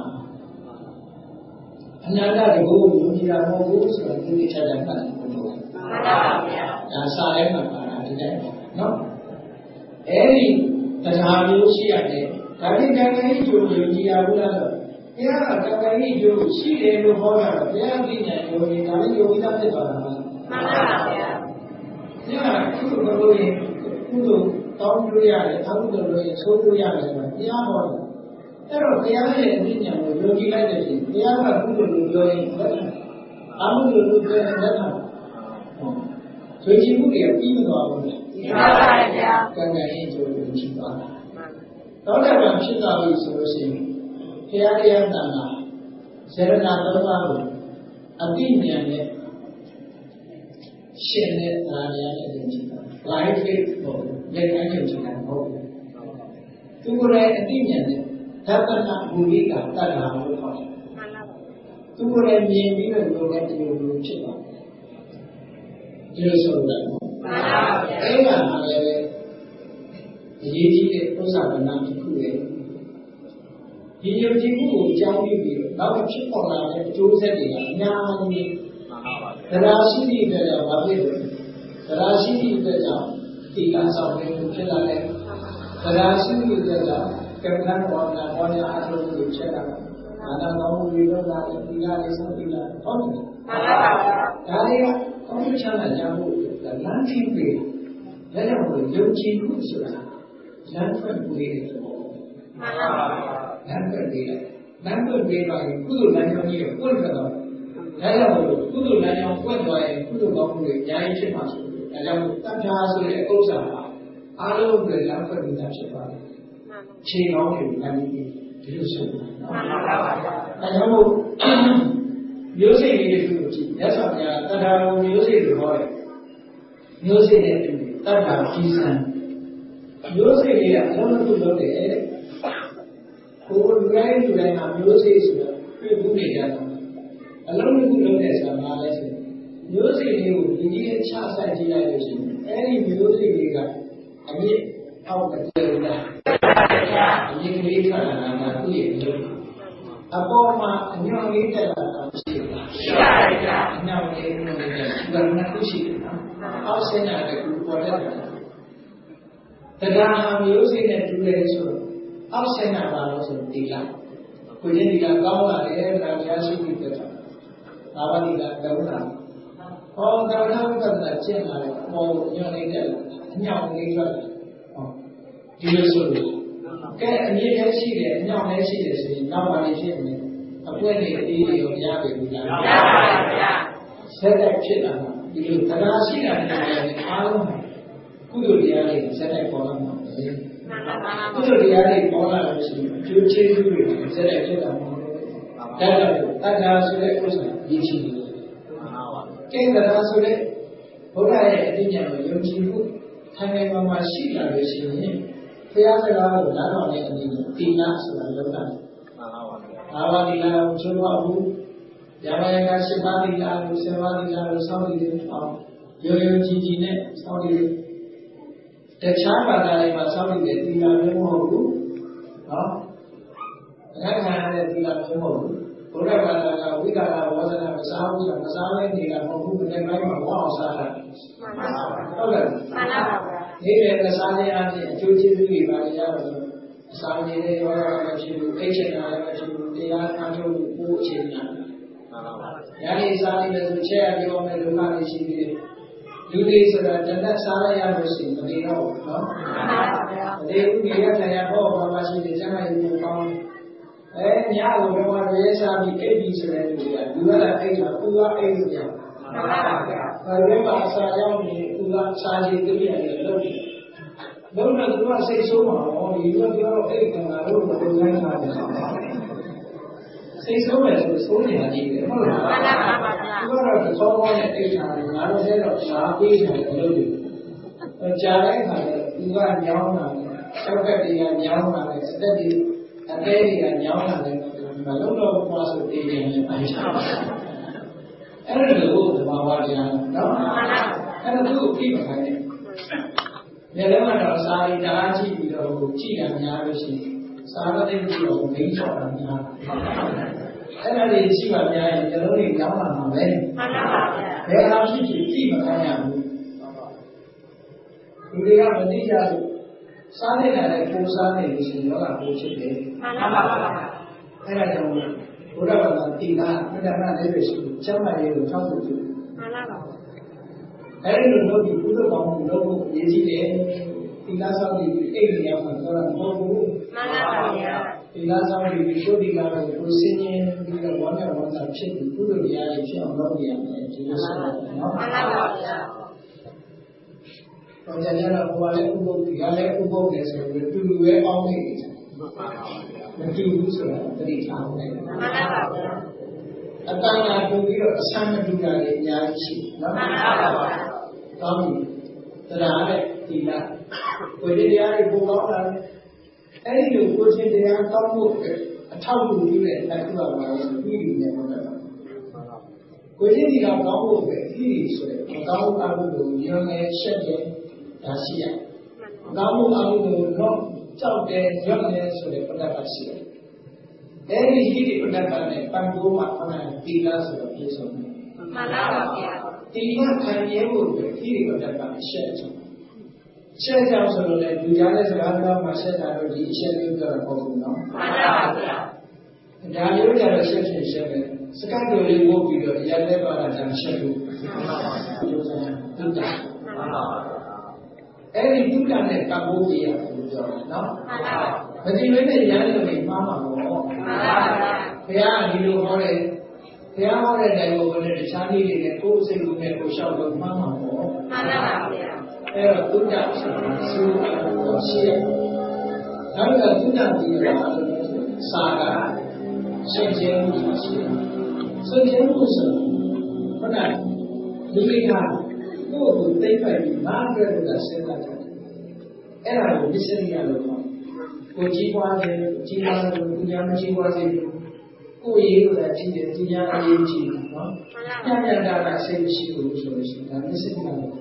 အနာဂတ်ကိုယုံကြည်တာမဟုတ်ဘူးဆိုတာဒီနေ့ချက်ချက်မှတ်တယ်ဘုရားမှန်ပါဗျာဒါစာရဲမှာပါတာဒီတိုင်းနော် Any that are you see again. I think I can do you, Abula. Yeah, I can do see every horror. They are being a yogi, and you without the banana. Yeah, two going, two, down to Yard, out the way, so to Yard, the other. There are the other Indian with yogi medicine. The other people will go in better. I will do better. So you would have even though I can into the Chiba. Not everyone should have been so saying, here I am now. Serena Doma, a Indian, Shen, and life it for let engine and hope. To go at an Indian, Tapana Buddha, Tana, to go at me and go at you, Chiba. So that the Yeti was up and not to create. He knew people tell you, now people are Joseph, now the Rashidi that are available. The Rashidi that are the answer to Chilale. The Rashidi that are Captain on the one after the Chela. And I know we don't have the Pila is something like Tommy. Ông cha là nhà vụ là láng thiên về, đó là một dấu chi của sự là láng phân về được, láng phân về là láng phân về rồi cứ từ láng nhau nhiều quân cả rồi, đó là một cứ từ láng nhau quân rồi cứ từ bao người giải trên mặt là làm một tất cả sự là câu trả alo người láng phân về làm chuyện đó, chỉ nói điều làm gì thì được sự, là nhà vụ nhớ gì thì được chỉ nhớ sao nhà ta đang nhớ gì được rồi nhớ gì thì ta làm chi sản nhớ gì thì là nó nó tụi nó để cô gái tụi này làm nhớ gì rồi cái cũng để ra là nó nó tụi nó để sao mà lại gì nhớ gì thì những cái cha sai gì lại được gì cái nhớ gì thì là anh ấy học cái gì là những cái lý thuyết là là cái gì nhớ Apoma, anyong ita lang siya. Anyong ita lang na kusi. Ako sa na nagkukuha na. Tagahang yusin na tulay so. Ako sa na ba so tila. Kuya nila gawa eh na yasi dito. Awa nila gawa. Oh, gawa na ko na siya na. Oh, anyong ita lang. Anyong ita lang. Oh. Dito so. Cái anh ấyရှိတယ်အညောင်းလည်းရှိတယ်ဆိုရင်နောက်ပါလိမ့်ဖြစ်နေအပွင့်တွေအသေးတွေရောရပြီဘူးလားရပါပါဗျာဆက်တဲ့ဖြစ်လာတာဒီလိုတရားရှိတာနဲ့အားလုံးကုသိုလ်တရားတွေဆက်တဲ့ပေါ်လာမှာကုသိုလ်တရားတွေပေါ်လာလို့ရှိရင်ကျိုးချေးစုတွေဆက်တဲ့ဖြစ်လာမှာဒါကြောင့်တရားဆိုတဲ့ဥစ္စာရည်ရှိတယ်ကဲတရားဆိုတဲ့ဘုရားရဲ့အသိဉာဏ်ကိုယုံကြည်မှုခံနိုင်မှာမှရှိလာလို့ရှိရင်ဘုရားစကားကိုနားထောင်တဲ့အနေနဲ့တိနာဆိုတာလုံးတာအာဝတိလာကိုကျွမ်းပါဘူး။ယာမယကရှိပါတိလာကိုစေဝတိလာကိုစောင့်တည်နေအောင်ရိုးရိုးကြည်ကြည်နဲ့စောင့်တည်တခြားဘာသာတွေမှာစောင့်တည်တဲ့တိလာမျိုးမဟုတ်ဘူး။နော်။အခါခါရတဲ့တိလာမျိုးမဟုတ်ဘူး။ဘုရားဘာသာကဝိကာရဝါဒနာမစားဘူးဆိုတာမစားလဲနေတာမဟုတ်ဘူး။ဒီနေ့ပိုင်းမှာဝါအောင်စားတာ။ဟုတ်ကဲ့။မှန်ပါပါ။ဒီလေကစားနေအချင်းအကျိုးကျေးဇူးတွေပါရရတယ်အစာရည်တွေရောမရှိဘူးအိတ်ချင်တာလည်းမရှိဘူးတရားအားထုတ်လို့ကိုယ်အချိန်ညာမှန်ပါပါ။ညာလေးစားနေတယ်ဆိုချက်ရပြောမယ်လူကနေရှိသေးတယ်လူတွေဆိုတာတဏှတ်စားရရလို့ရှိရင်မနေတော့ဘူးနော်မှန်ပါဗျာမနေဘူးဒီရထိုင်ရဟောဘာမှရှိတယ်ကျမ်းမာရေးကိုကောင်းအဲညကိုတော့ရဲစားပြီးအိတ်ပြီးဆိုတဲ့လူတွေကလူကလည်းအိတ်တာသူကအိတ်လို့ရမှန်ပါဗျာအဲဒီမှာအစာရောက်နေသူကစားရည်တည်းရတယ်လို့လုံးဝသူကစိတ်ဆိုးမှာဟောဒီလိုပြောတော့အဲ့ဒီကံကတော့မလုပ်နိုင်တာပဲစိတ်ဆိုးမယ်ဆိုဆိုးနေတာကြီးတယ်ဟုတ်လားမှန်ပါပါဗျာသူကတော့သောကောင်းတဲ့အိတ်ထားတယ်ငါတို့လည်းတော့ရှားပေးတယ်လို့လို့ကြားလိုက်ခါကျသူကညောင်းတာစောက်ကတည်းကညောင်းတာလေစက်တည်းအသေးတွေကညောင်းတာလေမလုံးတော့ဘာဆိုတည်နေတယ်ပိုင်းချအဲ့ဒါလို့သဘာဝတရားနော်အဲ့ဒါသူ့ကိုပြပါခိုင်းတယ်နေလည်းမတော်စာရီတရားကြည့်ပြီးတော့ကြည့်ရများလို့ရှိရင်စာရတဲ့ကြည့်တော့ဂိမ်းချော့တာများအဲ့ဒါလေးကြည့်ပါများရင်ကျွန်တော်တို့ကြောင်းလာမှာပဲမှန်ပါပါဘယ်အားဖြစ်ဖြစ်ကြည့်မခိုင်းရဘူးဒီတွေကမသိကြဘူးစားနေတာလည်းပိုးစားနေလို့ရှိရင်ယောဂပိုးဖြစ်တယ်မှန်ပါပါအဲ့ဒါကြောင့်ဘုရားဘာသာတိနာမတ္တနာလေးပဲရှိတယ်ကျမ်းမာရေးကိုထောက်ဖို့ပြုမှန်ပါပါအဲ့ဒီလိုလုပ်ပြီးကုသိုလ်ကောင်းမှုလုပ်ဖို့အရေးကြီးတယ်တိနာဆောင်ပြီးအိမ်နေရာမှာတော့မဟုတ်ဘူးမှန်ပါပါတိနာဆောင်ပြီးရှုပ်ဒီလာကိုကိုစင်းရင်ပြီးတော့ဝမ်းမြောက်ဝမ်းသာဖြစ်ပြီးကုသိုလ်တရားတွေဖြစ်အောင်လုပ်ရမယ်ဒီလိုဆိုတော့နော်မှန်ပါပါတော့ကြရတော့ဘုရားလည်းဥပုပ်ဒီကလည်းဥပုပ်တယ်ဆိုတော့တူတူပဲအောင်းနေတယ်မတူဘူးဆိုတာတတိထားတယ်မှန်ပါပါအတန်ကပူပြီးတော့အဆမ်းမတူတာတွေအများကြီးရှိနော်မှန်ပါပါကောင်းပြီတရားနဲ့ဒီလားဝိတရားတွေပူကောင်းတာအဲ့ဒီလိုကိုချင်းတရားကောင်းဖို့အထောက်အကူပြုတဲ့လက်ခုပါပါလို့ပြီးပြီနဲ့ဟုတ်တယ်ကိုချင်းဒီကကောင်းဖို့ပဲဒီဆိုတဲ့ကောင်းအမှုကိုညွှန်နေရှက်တယ်ဒါရှိရကောင်းမှုအမှုကိုတော့ကြောက်တယ်ရွတ်တယ်ဆိုတဲ့ပဋ္ဌာန်းရှိတယ်အဲဒီရှိတဲ့ပဋ္ဌာန်းနဲ့ပန်တိုးမှာခဏတီလာဆိုတော့ပြည့်စုံတယ်မှန်ပါပါဗျာတီလာခံရဖို့ပဲဒီပဋ္ဌာန်းရှက်ချင်ရှက်ကြောင်ဆိုလို့လေလူကြားတဲ့စကားပြောမှရှက်တာတော့ဒီအချက်လေးပြောတာပေါ့ဘူးနော်မှန်ပါပါဗျာဒါမျိုးကြတော့ရှက်ချင်ရှက်တယ်စကားတွေလေးပို့ပြီးတော့ရက်လက်ပါတာတန်ရှက်လို့မှန်ပါပါပြောစမ်းတုတ္တမှန်ပါပါအဲ့ဒီတုတ္တနဲ့ကပ်ဖို့ပြရလို့ပြောတယ်နော်မှန်ပါပါမတိဝိနဲ့ရန်လို့နေမှားမှာပေါ့မှန်ပါပါဘုရားဒီလိုဟောတယ်ဘုရားဟောတဲ့တိုင်ကိုလည်းတခြားနည်းတွေနဲ့ကိုယ်စိတ်ကူးနဲ့ကိုယ်လျှောက်လို့မှားမှာပေါ့မှန်ပါပါဗျာအဲ့တော့တုတ္တဆိုတာသူ့ကိုရှိရနောက်တော့တုတ္တပြီးတော့စာကရှင်းရှင်းမှုရှိတယ်ရှင်းရှင်းမှုဆိုဟုတ်တယ်လူတွေကကိုယ့်ကိုသိပိုက်ပြီးငါ့အတွက်ကိုစဉ်းစားတယ်အဲ့ဒါကိုမစ္စရိယလို့ခေါ်ကိုကြီးပွားတယ်ကြီးပွားတယ်သူများမကြီးပွားစေကိုယ်ရေးဆိုတာကြီးတယ်သူများအရေးကြီးတယ်နော်ညံ့ညံ့တာကစိတ်မရှိဘူးဆိုလို့ရှိရင်ဒါမစ္စရိယလို့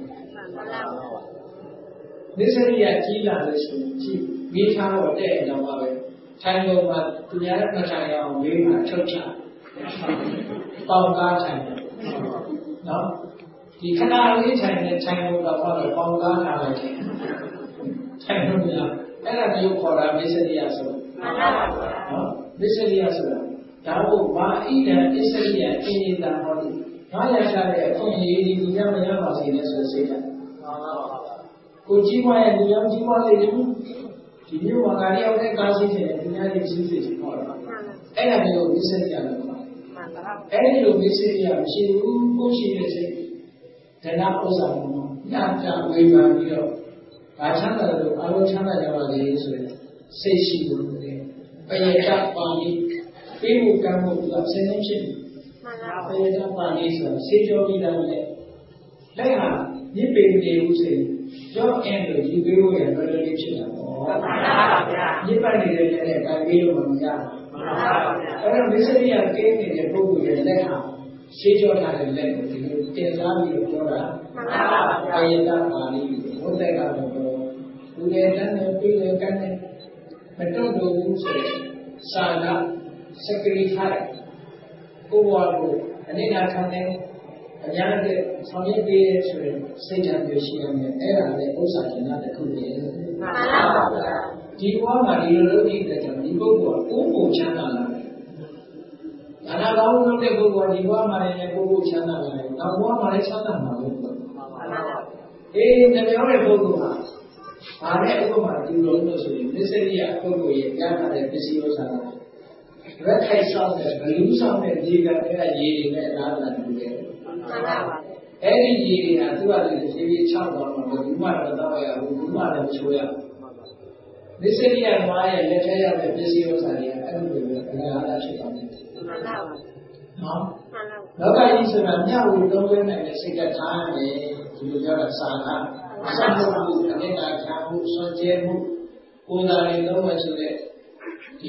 မစ္စရိယကြီးလာလို့ရှိရင်ကြီးမိသားတော့တဲ့အောင်ပါပဲထိုင်ပေါ်မှာသူများနဲ့မထိုင်အောင်ဝေးမှာထုတ်ချပေါင်ကားထိုင်နော်ဒီခဏလေးထိုင်နေထိုင်လို့တော့ပေါင်ကားထားလိုက်တယ်ထိုင်လို့ရအဲ့ဒါမျိုးခေါ်တာမစ္စရိယဆိုမှန်ပါပါနော်မစ္စရိယဆိုတာဒါကိုဘာဣဒံမစ္စရိယအင်းနေတာဟောဒီငါရရှာတဲ့အခွင့်အရေးဒီလူများမရပါစေနဲ့ဆိုစိတ်တယ်မှန်ပါပါကိုကြီးပွားရဲ့လူများကြီးပွားလေတယ်ဒီမျိုးမှာငါတယောက်နဲ့ကားရှိတယ်သူများတွေရှိစေချင်ဟောတာအဲ့ဒါမျိုးမစ္စရိယလို့ခေါ်တယ်မှန်ပါပါအဲ့ဒီလိုမစ္စရိယမရှိဘူးကိုရှိတဲ့စိတ်ဒနာဥစ္စာမျိုးညကြဝေဘာပြီးတော့ဘာချမ်းသာလို့အလုံးချမ်းသာကြပါလေဆိုရင်စိတ်ရှိလို့လေပယတပါဠိပြေမှုကံမှုကဆင်းရဲဖြစ်မှန်ပါပယတပါဠိဆိုတာစေကြောပြီးတယ်လေလက်ဟာညစ်ပေနေဦးစေရောအင်းလို့ယူပေးဖို့ရတော်တော်လေးဖြစ်တာပေါ့မှန်ပါပါဗျာညစ်ပတ်နေတဲ့လက်နဲ့ကံပေးလို့မရဘူးမှန်ပါပါဗျာအဲ့တော့မစ္စရိယကင်းနေတဲ့ပုဂ္ဂိုလ်ရဲ့လက်ဟာစေကြောထားတဲ့လက်ကိုဒီလိုတင်စားပြီးတော့ပြောတာမှန်ပါပါဗျာပယတပါဠိဘုသက်ကတော့လူတွေတန်းနဲ့ပြည်လေကန်းနဲ့မတုံ့လို့ဘူးဆိုရင်စာကစကရီဖိုင်ကိုဘွားကိုအနေနာခံတဲ့အများကြီးဆောင်ရွက်ပေးရဆိုရင်စိတ်ဓာတ်မျိုးရှိရမယ်အဲ့ဒါလည်းဥစ္စာကျင်တာတစ်ခုပဲမှန်ပါပါဗျာဒီဘွားမှာဒီလိုလုပ်နေတဲ့ကြောင့်ဒီပုဂ္ဂိုလ်ကကိုယ်ကိုချမ်းသာလာတယ်ဒါနာကောင်းလုပ်တဲ့ပုဂ္ဂိုလ်ကဒီဘွားမှာလည်းကိုယ်ကိုချမ်းသာလာတယ်နောက်ဘွားမှာလည်းချမ်းသာမှာလို့မှန်ပါပါအေးတပြောတဲ့ပုဂ္ဂိုလ်ဟာဘာနဲ့ဥပမာဒီလိုလို့ဆိုရင်မစ္စရိယပုဂ္ဂိုလ်ရဲ့ကြားထားတဲ့ပစ္စည်းဥစ္စာတွေရက်ခိုက်ဆောင်တဲ့ဘလူးဆောင်တဲ့ဒီကတဲ့ရေတွေနဲ့အလားတူတူတယ်မှန်ပါပါအဲ့ဒီရေတွေကသူ့အတူဖြည်းဖြည်းချောက်သွားမှာဘူးမှတော့တော့ရဘူးဘူးမှလည်းချိုးရမစ္စရိယမာရဲ့လက်ထဲရောက်တဲ့ပစ္စည်းဥစ္စာတွေကအဲ့လိုပဲအလားအဖြစ်သွားတယ်မှန်ပါပါနော်လောကကြီးဆိုတာမျှဝေသုံးသွင်းနိုင်တဲ့စိတ်ကထားရတယ်ဒီလိုပြောတာစာကဆက်မှုအနေနဲ့ခံမှုစွန့်ကြဲမှုကိုယ်တိုင်လုံးဝဆိုတဲ့ဒီ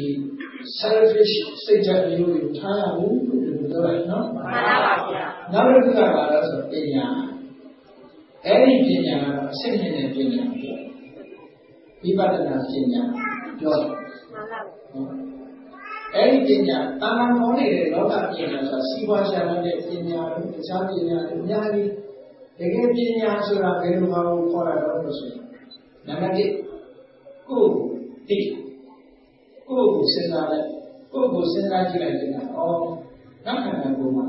selfish စိတ်ဓာတ်မျိုးကိုထားရမှုလို့ပြောလိုက်နော်မှန်ပါပါဗျာနောက်တစ်ခုကဘာလဲဆိုပညာအဲ့ဒီပညာကတော့အစစ်မြင့်တဲ့ပညာပြောဝိပဿနာပညာပြောမှန်ပါပါအဲ့ဒီပညာတာမန်ခေါ်နေတဲ့လောကပညာဆိုတာစီးပွားရှာတဲ့ပညာတွေတခြားပညာတွေအများကြီးတကယ်ပညာဆိုတာဘယ်လိုမှခေါ်ရတော့လို့ဆိုရင်နံပါတ်တစ်ကိုတိကိုကိုစဉ်းစားလိုက်ကိုကိုစဉ်းစားကြည့်လိုက်တဲ့အခါအော်နောက်ခန္ဓာကိုယ်မှာ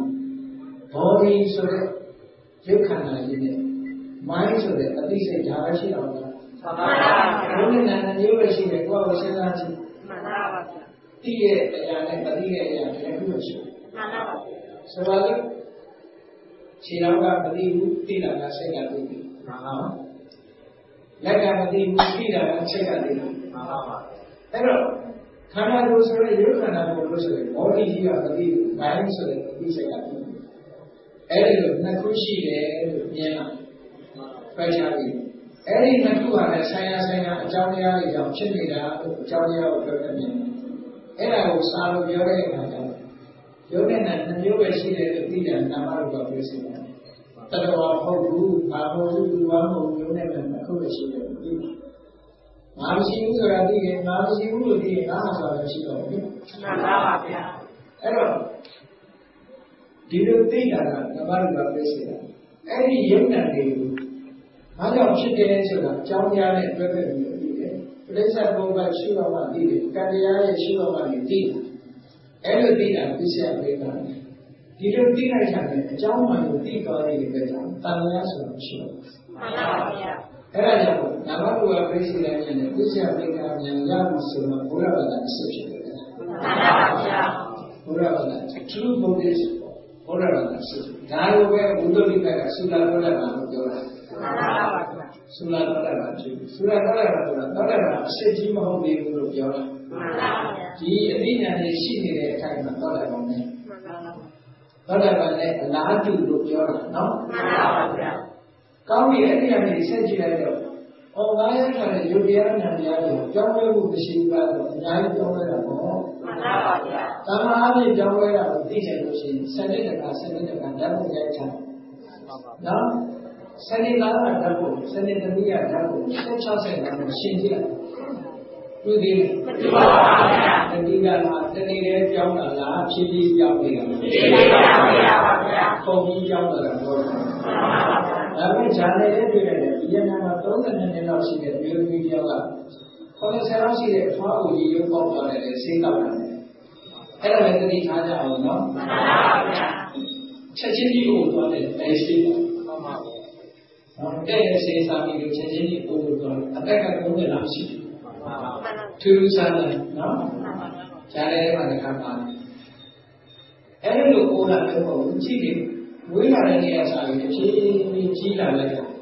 body ဆိုတဲ့ရုပ်ခန္ဓာကြီးနဲ့ mind ဆိုတဲ့အသိစိတ်ဓာတ်ပဲရှိအောင်လားမှန်ပါပါဘုရားနာနာမျိုးပဲရှိတယ်ကိုယ်ကစဉ်းစားကြည့်မှန်ပါပါသိရဲ့အရာနဲ့မသိရဲ့အရာတွေခုလို့ရှိတယ်မှန်ပါပါဆိုတော့ခြေတော်ကမသိဘူးသိတာကစိတ်ကသိတယ်မှန်ပါပါလက်ကမသိဘူးသိတာကစိတ်ကသိတယ်မှန်ပါပါအဲ့တော့ခန္ဓာကိုယ်ဆိုတဲ့ရုပ်ခန္ဓာကိုယ်လို့ဆိုရင် body ကြီးကမသိဘူး mind ဆိုတဲ့အသိစိတ်ကသိတယ်အဲ့ဒီလိုနှစ်ခုရှိတယ်လို့မြင်လာဖွင့်ချပြီးအဲ့ဒီနှစ်ခုကလည်းဆိုင်ရာဆိုင်ရာအကြောင်းတရားတွေကြောင့်ဖြစ်နေတာလို့အကြောင်းတရားကိုပြောပြမြင်အဲ့ဒါကိုစာလို့ပြောတဲ့အခါကျတော့ရုပ်နဲ့နာနှစ်မျိုးပဲရှိတယ်လို့သိတယ်နာမရူပပြောစီတယ်တတဝါဟုတ်ဘူးဘာလို့သူကမဟုတ်ရုပ်နဲ့နာနှစ်ခုပဲရှိတယ်လို့သိတယ်ငါမရှိဘူးဆိုတာသိရင်ငါမရှိဘူးလို့သိရင်ငါဟာဆိုတာရှိတော့ဘူးမှန်ပါပါဗျာအဲ့တော့ဒီလိုသိတာကဓမ္မရူပပြောစီတယ်အဲ့ဒီယုံနာတွေကိုဘာကြောင့်ဖြစ်တယ်ဆိုတာအကြောင်းတရားနဲ့တွဲဖက်ပြီးသိတယ်ပရိစ္ဆေဘုရားရှုတော်မှာသိတယ်ကံတရားရဲ့ရှုတော်မှာသိတယ်အဲ့လိုသိတာသိစေပေးတာဒီလိုသိလိုက်တာနဲ့အကြောင်းမှန်ကိုသိသွားတဲ့အတွက်ကြောင့်တန်လျာဆိုတာရှိတယ်မှန်ပါဗျာအဲ့ဒါကြောင့်နာမရူပပြည့်စုံတဲ့ဉာဏ်နဲ့သိစေပေးတာဉာဏ်ရမှုဆိုတော့ဘုရားဘာသာအစစ်ဖြစ်တယ်မှန်ပါဗျာဘုရားဘာသာ true Buddhism ဘုရားဘာသာအစစ်ဒါလိုပဲဘုဒ္ဓလိကကသုလာတော်လာလို့ပြောတာမှန်ပါဗျာသုလာတော်လာဖြစ်သုလာတော်လာဆိုတာတော်လာအစစ်ကြီးမဟုတ်သေးဘူးလို့ပြောတာမှန်ပါဗျာဒီအသိဉာဏ်နဲ့ရှိနေတဲ့အခိုင်မှာတော်လာပါမယ်မှန်ပါဗျာတော်လာပါနဲ့အလားတူလို့ပြောတာနော်မှန်ပါဗျာကောင်းပြီအဲ့ဒီအမြင်ဆက်ကြည့်လိုက်တော့အော်ငါရတဲ့ယုတ်တရားဉာဏ်တရားတွေကြောင်းလဲမှုမရှိဘူးလားဆိုအများကြီးကြောင်းလဲတာပေါ့မှန်ပါဗျာသာမန်အဖြစ်ကြောင်းလဲတာကိုသိချင်လို့ရှိရင်စနစ်တကာစနစ်တကာဓာတ်ပုံရိုက်ချင်နော်စနေသားကဓာတ်ပုံစနေသမီးကဓာတ်ပုံဆက်၆ဆယ်ကရှင်းကြည့်လိုက်တွေ့သေးတယ်မှန်ပါဗျာတတိကမှာတနေ့တည်းကြောင်းတာလားဖြည်းဖြည်းကြောင်းနေတာဖြည်းဖြည်းကြောင်းနေတာပါဗျာပုံပြီးကြောင်းတာတော့မှန်ပါဗျာဒါပေမဲ့ဂျာနယ်လေးတွေ့ရတယ်ဒီနေ့မှာသုံးဆယ်နှစ်လောက်ရှိတဲ့မျိုးသမီးတယောက်ကခေါင်းဆယ်လောက်ရှိတဲ့အဖွားကိုရေရုပ်ပေါက်သွားတယ်ဆေးတောက်တာတယ်အဲ့ဒါလည်းတတိထားကြအောင်နော်မှန်ပါဗျာချက်ချင်းကြီးကိုသွားတယ်အဲဆေးမှန်ပါဗျာနော်တဲ့ဆေးစားပြီးလို့ချက်ချင်းကြီးပို့လို့သွားတယ်အသက်ကသုံးဆယ်လောက်ရှိတယ်မှန်ပါဗျာထူးထူးဆန်းဆန်းနော်မှန်ပါဗျာဂျာနယ်ထဲမှာတခါပါတယ်အဲ့ဒီလိုပို့လာတော့ဘူးကြည့်တယ်ဝေးလာတဲ့နေရာစားပြီးဖြည်းဖြည်းကြီးလာလိုက်တာ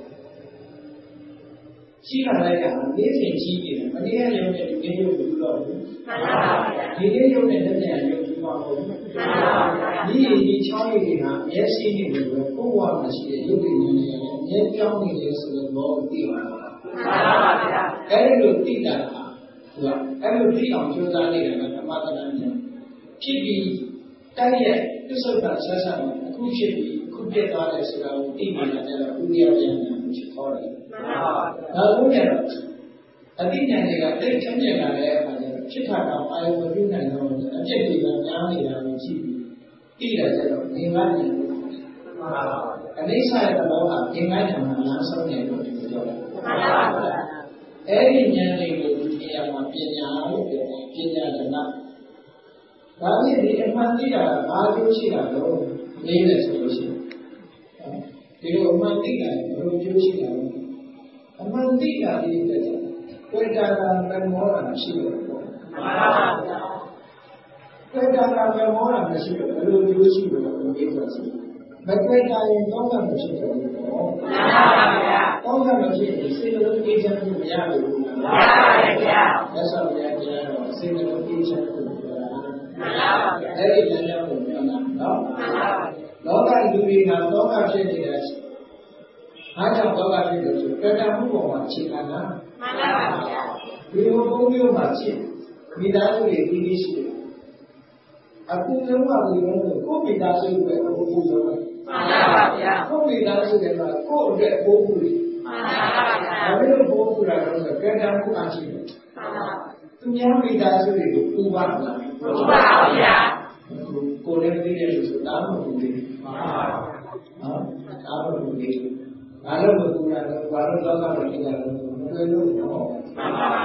ကြီးလာလိုက်တာနေ့စဉ်ကြီးနေတယ်မနေ့ကရုံနဲ့ဒီနေ့ရုံဘူးတော့ဘူးမှန်ပါဗျာဒီနေ့ရုံနဲ့တစ်ပြန်ရုံဘူးမှာမဟုတ်ဘူးမှန်ပါဗျာဒီဒီချောင်းလေးတွေကမျက်စိနဲ့ပဲကိုယ်ဝါမရှိတဲ့ရုပ်တွေနေနေတယ်မျက်ကြောင်းနေတယ်ဆိုတော့ဘောသိပါလားမှန်ပါဗျာအဲ့ဒီလိုသိတာဟာသူကအဲ့လိုသိအောင်ကြိုးစားနေတာကဓမ္မသနာဉာဏ်ဖြစ်ပြီးတိုက်ရဲ့သစ္စာဆက်ဆက်မှာအခုဖြစ်ပြီးအခုပြတ်သွားတယ်ဆိုတာကိုသိမှလည်းတော့ဥရိယဉာဏ်ကိုဖြစ်ခေါ်တယ်မှန်ပါဗျာဒါလို့လည်းအသိဉာဏ်တွေကတိတ်ချမ်းမြေလာတဲ့အခါကျတော့ဖြစ်တာတော့အာယုံပြုနိုင်တော့အပြည့်တွေကများနေတာကိုကြည့်ပြီးသိတယ်ဆိုတော့ဒီမှာဉာဏ်ကိုမှန်ပါဗျာအနိစ္စရဲ့သဘောကဒီမှာဉာဏ်မှာလမ်းဆုံးတယ်လို့ပြောတယ်မှန်ပါဗျာအဲ့ဒီဉာဏ်လေးကိုဒီနေရာမှာပညာလို့ပြောတယ်ပညာကနာဒါနဲ့ဒီအမှန်သိတာဘာလို့ရှိတာလို့နေလဲဆိုလို့ရှိရင်ဒီလိုအမှန်သိတာဘယ်လိုကျိုးရှိတာလဲအမှန်သိတာဒီတဲ့ဝိတာကမမောတာရှိလို့ပေါ့မှန်ပါဗျာဝိတာကမမောတာမရှိလို့ဘယ်လိုကျိုးရှိလို့ဒီဆိုစီမကွဲတာရင်တောင်းတာမရှိတော့ဘူးပေါ့မှန်ပါဗျာတောင်းတာမရှိရင်စိတ်လုံးအေးချမ်းမှုမရဘူးမှန်ပါဗျာလက်ဆောင်ရကြတော့စိတ်လုံးအေးချမ်းမှုမှန်ပါဗျာအဲ့ဒီလမ်းကြောင်းကိုပြောတာနော်မှန်ပါဗျာလောကလူတွေကလောကဖြစ်နေတာအားကြောင့်လောကဖြစ်လို့ဆိုပြတမှုပေါ်မှာအခြေခံတာမှန်ပါဗျာဒီလိုပုံမျိုးမှာဖြစ်မိသားစုတွေပြီးပြီးရှိတယ်အခုလုံးဝဒီလိုမျိုးကိုမိသားစုပဲအဖို့ဖို့လုပ်တယ်မှန်ပါဗျာကိုမိသားစုတွေမှာကိုယ့်အတွက်ပိုးဖို့တွေမှန်ပါဗျာဒါပေမဲ့ပိုးဖို့တာတော့ဆိုပြတမှုအားရှိတယ်မှန်ပါသူများမိသားစုတွေကိုပူပါလားပူပါဗျာကိုယ်လည်းသိတယ်လို့ဆိုတာမဟုတ်ဘူးမှန်ပါနော်ဒါမှမဟုတ်ဘူးဘာလို့မကူတာလဲဘာလို့လောကမှာဖြစ်တာလဲမတွေ့လို့ဟောမှန်ပါ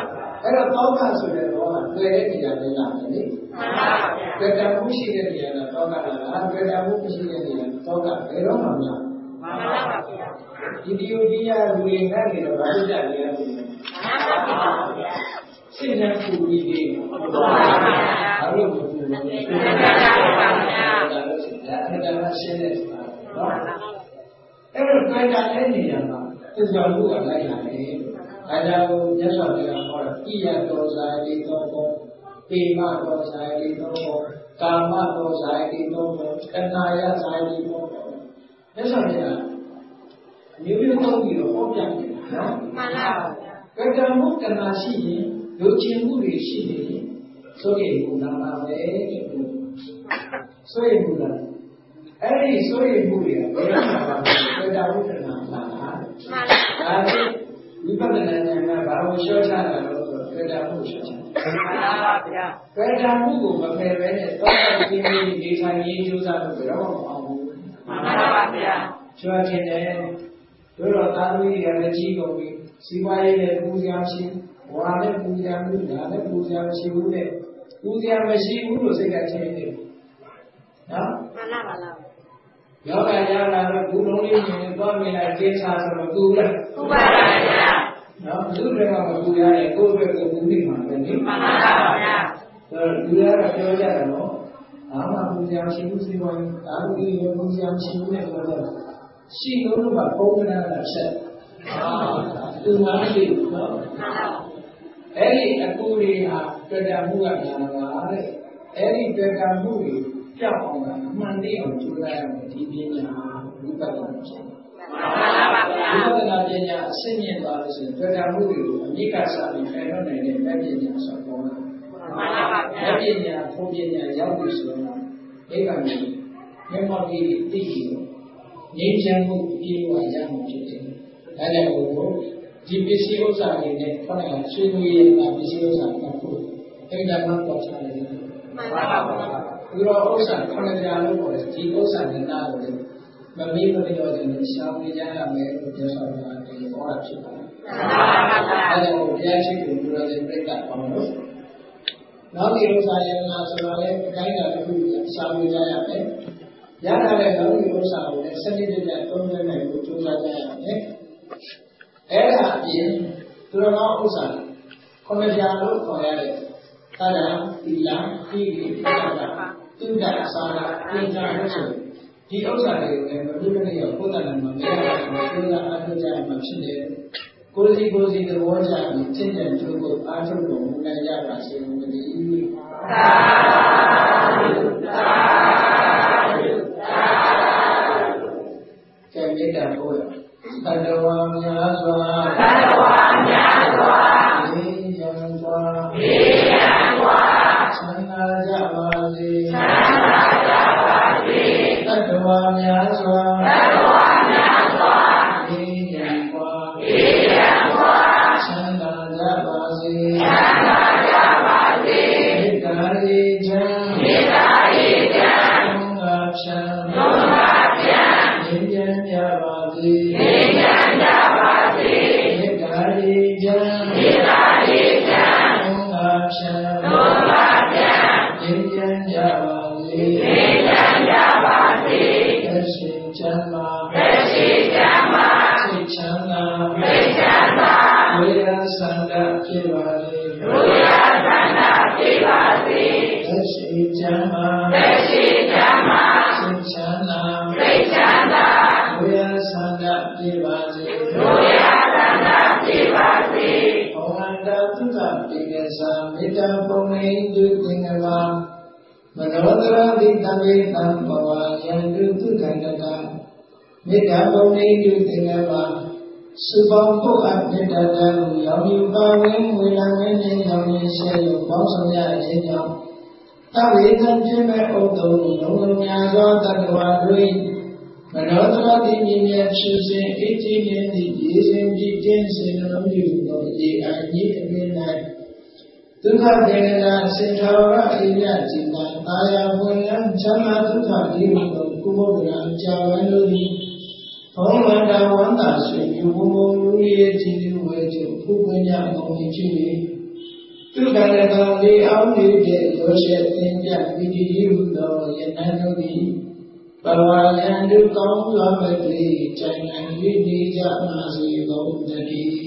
အဲ့တော့တောကဆိုတဲ့တော့တွေ့တဲ့နေရာလေးလာတယ်လေမှန်ပါဗျာတွေ့တာမှုရှိတဲ့နေရာကတောကလာတာတွေ့တာမှုမရှိတဲ့နေရာတောကဘယ်တော့မှမလားမှန်ပါဗျာဒီဒီယိုဒီယာလူတွေနဲ့နေတော့ဘာလို့ကြလဲမှန်ပါဗျာစိတ်နဲ့ပူပြီးနေမှန်ပါဗျာအဲ့လိုပူနေတယ်မှန်ပါဗျာဒါအဲ့ဒါရှင်းတဲ့နော်အဲ့တော့တွေ့တာတဲ့နေရာမှာသစ္စာလူကလိုက်လာတယ်ဒါကြောင့်မြတ်စွာဘုရားဟောတာဣယတောဇာတိသောဘောပေမတောဇာတိသောဘောကာမတောဇာတိသောဘောကနာယဇာတိသောဘောမြတ်စွာဘုရားမျိုးမျိုးသုံးပြီးတော့ဟောပြတယ်နော်မှန်ပါဗျာကတမှုကနာရှိရင်လူချင်းမှုတွေရှိနေရင်ဆိုရင်ဘုရားပါပဲတဲ့ဆိုရင်ဘုရားအဲ့ဒီဆိုရင်မှုတွေကဘယ်လိုပါလဲကတမှုကနာပါလားမှန်ပါဒါဝိပဿနာဉာဏ်ကဘာလို့လျှော့ချတာလဲဆိုတော့တွေ့တာမှုလျှော့ချတာမှန်ပါဗျာတွေ့တာမှုကိုမဖယ်ဘဲနဲ့တောက်တဲ့ခြင်းလေးနေထိုင်ရင်းကြိုးစားလို့ဘယ်တော့မှမအောင်ဘူးမှန်ပါဗျာကျွမ်းခြင်းနဲ့တို့တော့သာသမီတွေကလည်းကြီးကုန်ပြီစီဝါရေးနဲ့ပူဇော်ရှိဝါနဲ့ပူဇော်မှုဒါနဲ့ပူဇော်ရှိဘူးနဲ့ပူဇော်မရှိဘူးလို့စိတ်ကချင်းနေနော်မှန်ပါပါလားယောဂရလာတော့ဘူးလုံးလေးမြင်တော့မြင်လိုက်ကျင်းစားဆိုတော့ဘူးလားပူပါပါဗျာနော်ဘုရားကမပူရတယ်ကိုယ့်အတွက်ကိုပူနေမှာပဲနိမှန်ပါပါဗျာဆိုတော့လူရတော့ပြောကြတယ်နော်အာမပူဇော်ရှိဘူးစီဝါရေးဒါလူကြီးပူဇော်ရှိဘူးနဲ့ပြောကြတယ်ရှိလို့ကပုံကနာတာဆက်သူမှမရှိဘူးနော်အဲ့ဒီအကူတွေဟာတွေ့တာမှုကများလာတဲ့အဲ့ဒီတွေ့တာမှုတွေကြောက်အောင်ကအမှန်တရားကိုကြိုးစားရမယ်ဒီပညာဝိပဿနာဖြစ်မှန်ပါဗျာဝိပဿနာပညာအစစ်မြင့်သွားလို့ဆိုရင်တွေ့တာမှုတွေကိုအမိကစားပြီးဖယ်ထုတ်နိုင်တဲ့မဲ့ပညာဆိုပေါ်လာမှန်ပါဗျာမဲ့ပညာဘုံပညာရောက်ပြီဆိုတော့အိဗံကြီးမျက်မှောက်ကြီးသိကြည့်လို့ငြိမ်းချမ်းမှုပြေဝရမှုဖြစ်တယ်။ဒါကြောင့်ဒီပစ္စည်းဥစ္စာတွေနဲ့ခေါင်းကဆွေးနွေးရတာပစ္စည်းဥစ္စာကဖို့အဲ့ဒါမှပေါ်ချတယ်။မှန်ပါပါဘုရား။ဒီတော့ဥစ္စာခေါင်းကြားလို့ပေါ်တယ်ဒီဥစ္စာနဲ့နားလို့မမေ့မလျော့ခြင်းနဲ့ရှောင်နေကြရမယ်လို့ပြောဆိုတာဒီဟောတာဖြစ်ပါတယ်။မှန်ပါပါ။အဲ့ဒါကိုဘုရားရှိခိုးပြောတဲ့ပြိတ္တာပေါင်းလို့နောက်ဒီဥစ္စာရဲ့နာဆိုတော့လည်းအတိုင်းအတာတစ်ခုရှောင်နေကြရမယ်။ရတာလည်းနောက်ဒီဥစ္စာကိုလည်းစနစ်တကျသုံးသပ်နိုင်ဖို့ကြိုးစားကြရမယ်။အဲ့ဒါအပြင်သူတော်ကောင်းဥစ္စာခုနှစ်ပြားလို့ခေါ်ရတဲ့သာဒသီလသီရိသစ္စာသုဒ္ဓသာရပညာလို့ဆိုဒီဥစ္စာတွေကိုလည်းမပြည့်မနေရောက်ဘုဒ္ဓနာမှာမရအောင်ကြိုးစားအားထုတ်ကြရမှာဖြစ်တယ်။ကိုယ်စီကိုယ်စီသဘောကျပြီးသင်္ကြန်ကျိုးကိုအားထုတ်လို့မနိုင်ကြပါစေလို့တည်း။သာဓုသာကဲမေတ္တာပို့ရသတ္တဝါများစွာသတ္တဝါများစွာေယံစွာေယံစွာသံဃာကြပါစေသံဃာကြပါစေသတ္တဝါများစွာသတ္တဝါများစွာေယံစွာေယံစွာသံဃာကြပါစေသံဃာကြပါစေမေတ္တာရေချမ်းမေတ္တာရေချမ်းသုံးငါဖြံသုံးငါဖြံဉာဏ်ဉာဏ်ကြပါစေဉာဏ်ဉာဏ်ကြပါစေမေတ္တာရေချမ်းမေတ္တာရေချမ်းသုံးငါဖြံသုံးငါဖြံဉာဏ်ဉာဏ်ကြပါစေဉာဏ်ဉာဏ်ကြပါစေသက်ရှိချမ်းသာသက်ရှိချမ်းသာစိတ်ချမ်းသာစိတ်ချမ်းသာဝိရသန္တာဖြစ်ပါစေဝိရသန္တာဖြစ်ပါစေသက်ရှိချမ်းသာသက်ရှိချမ်းသာစိတ်ချမ်းသာစိတ်ချမ်းသာဝိရသန္တာဖြစ်ပါစေဝိရသန္တာဖြစ်ပါစေဩဝန္တသုခပိကသမေတ္တာပုံနေတုသင်္ကလာမနောတရတိတမေတံဘဝယံတုသုခန္တကမေတ္တာပုံနေတုသင်္ကလာစုပေါင်းဖို့အမေတ္တာတံရောင်ယူပါဝင်ဝေလဝင်းနဲ့ရောင်ရရှဲလို့ပေါင်းဆောင်ရခြင်းကြောင့်သဗ္ဗေသံဖြစ်မဲ့ဥဒ္ဒုံလုံးလုံးများသောတတ္တဝါတို့မနောတရတိမြင်မြတ်ဖြစ်စဉ်အကြည့်မြင်သည့်ရေစဉ်ကြည်တင်းစဉ်လုံးယူသောရေအကြီးအမြင့်၌ဒုက္ခဒေနာစေထောရအိယจิตာတာယာပွင့်လန်းချမ်းသာဒုက္ခဒီဟုသောကုဘုဒ္ဓရာကြာဝဲလို့သည်ဘုံဝန္တာဝန္တာဆွေပြုဘုံဘုံလူရဲ့ကြည်လူဝဲချုပ်ဖူးပညာကောင်းဖြစ်၍သူကလည်းကောင်းလေးအောင်နေတဲ့ရောရှက်သင်ပြပြီးဒီဟုသောယနံတို့သည်ဘဝယံတို့ကောင်းစွာမတွေ့တိုင်နိုင်၍နေကြပါစေကုန်သတည်း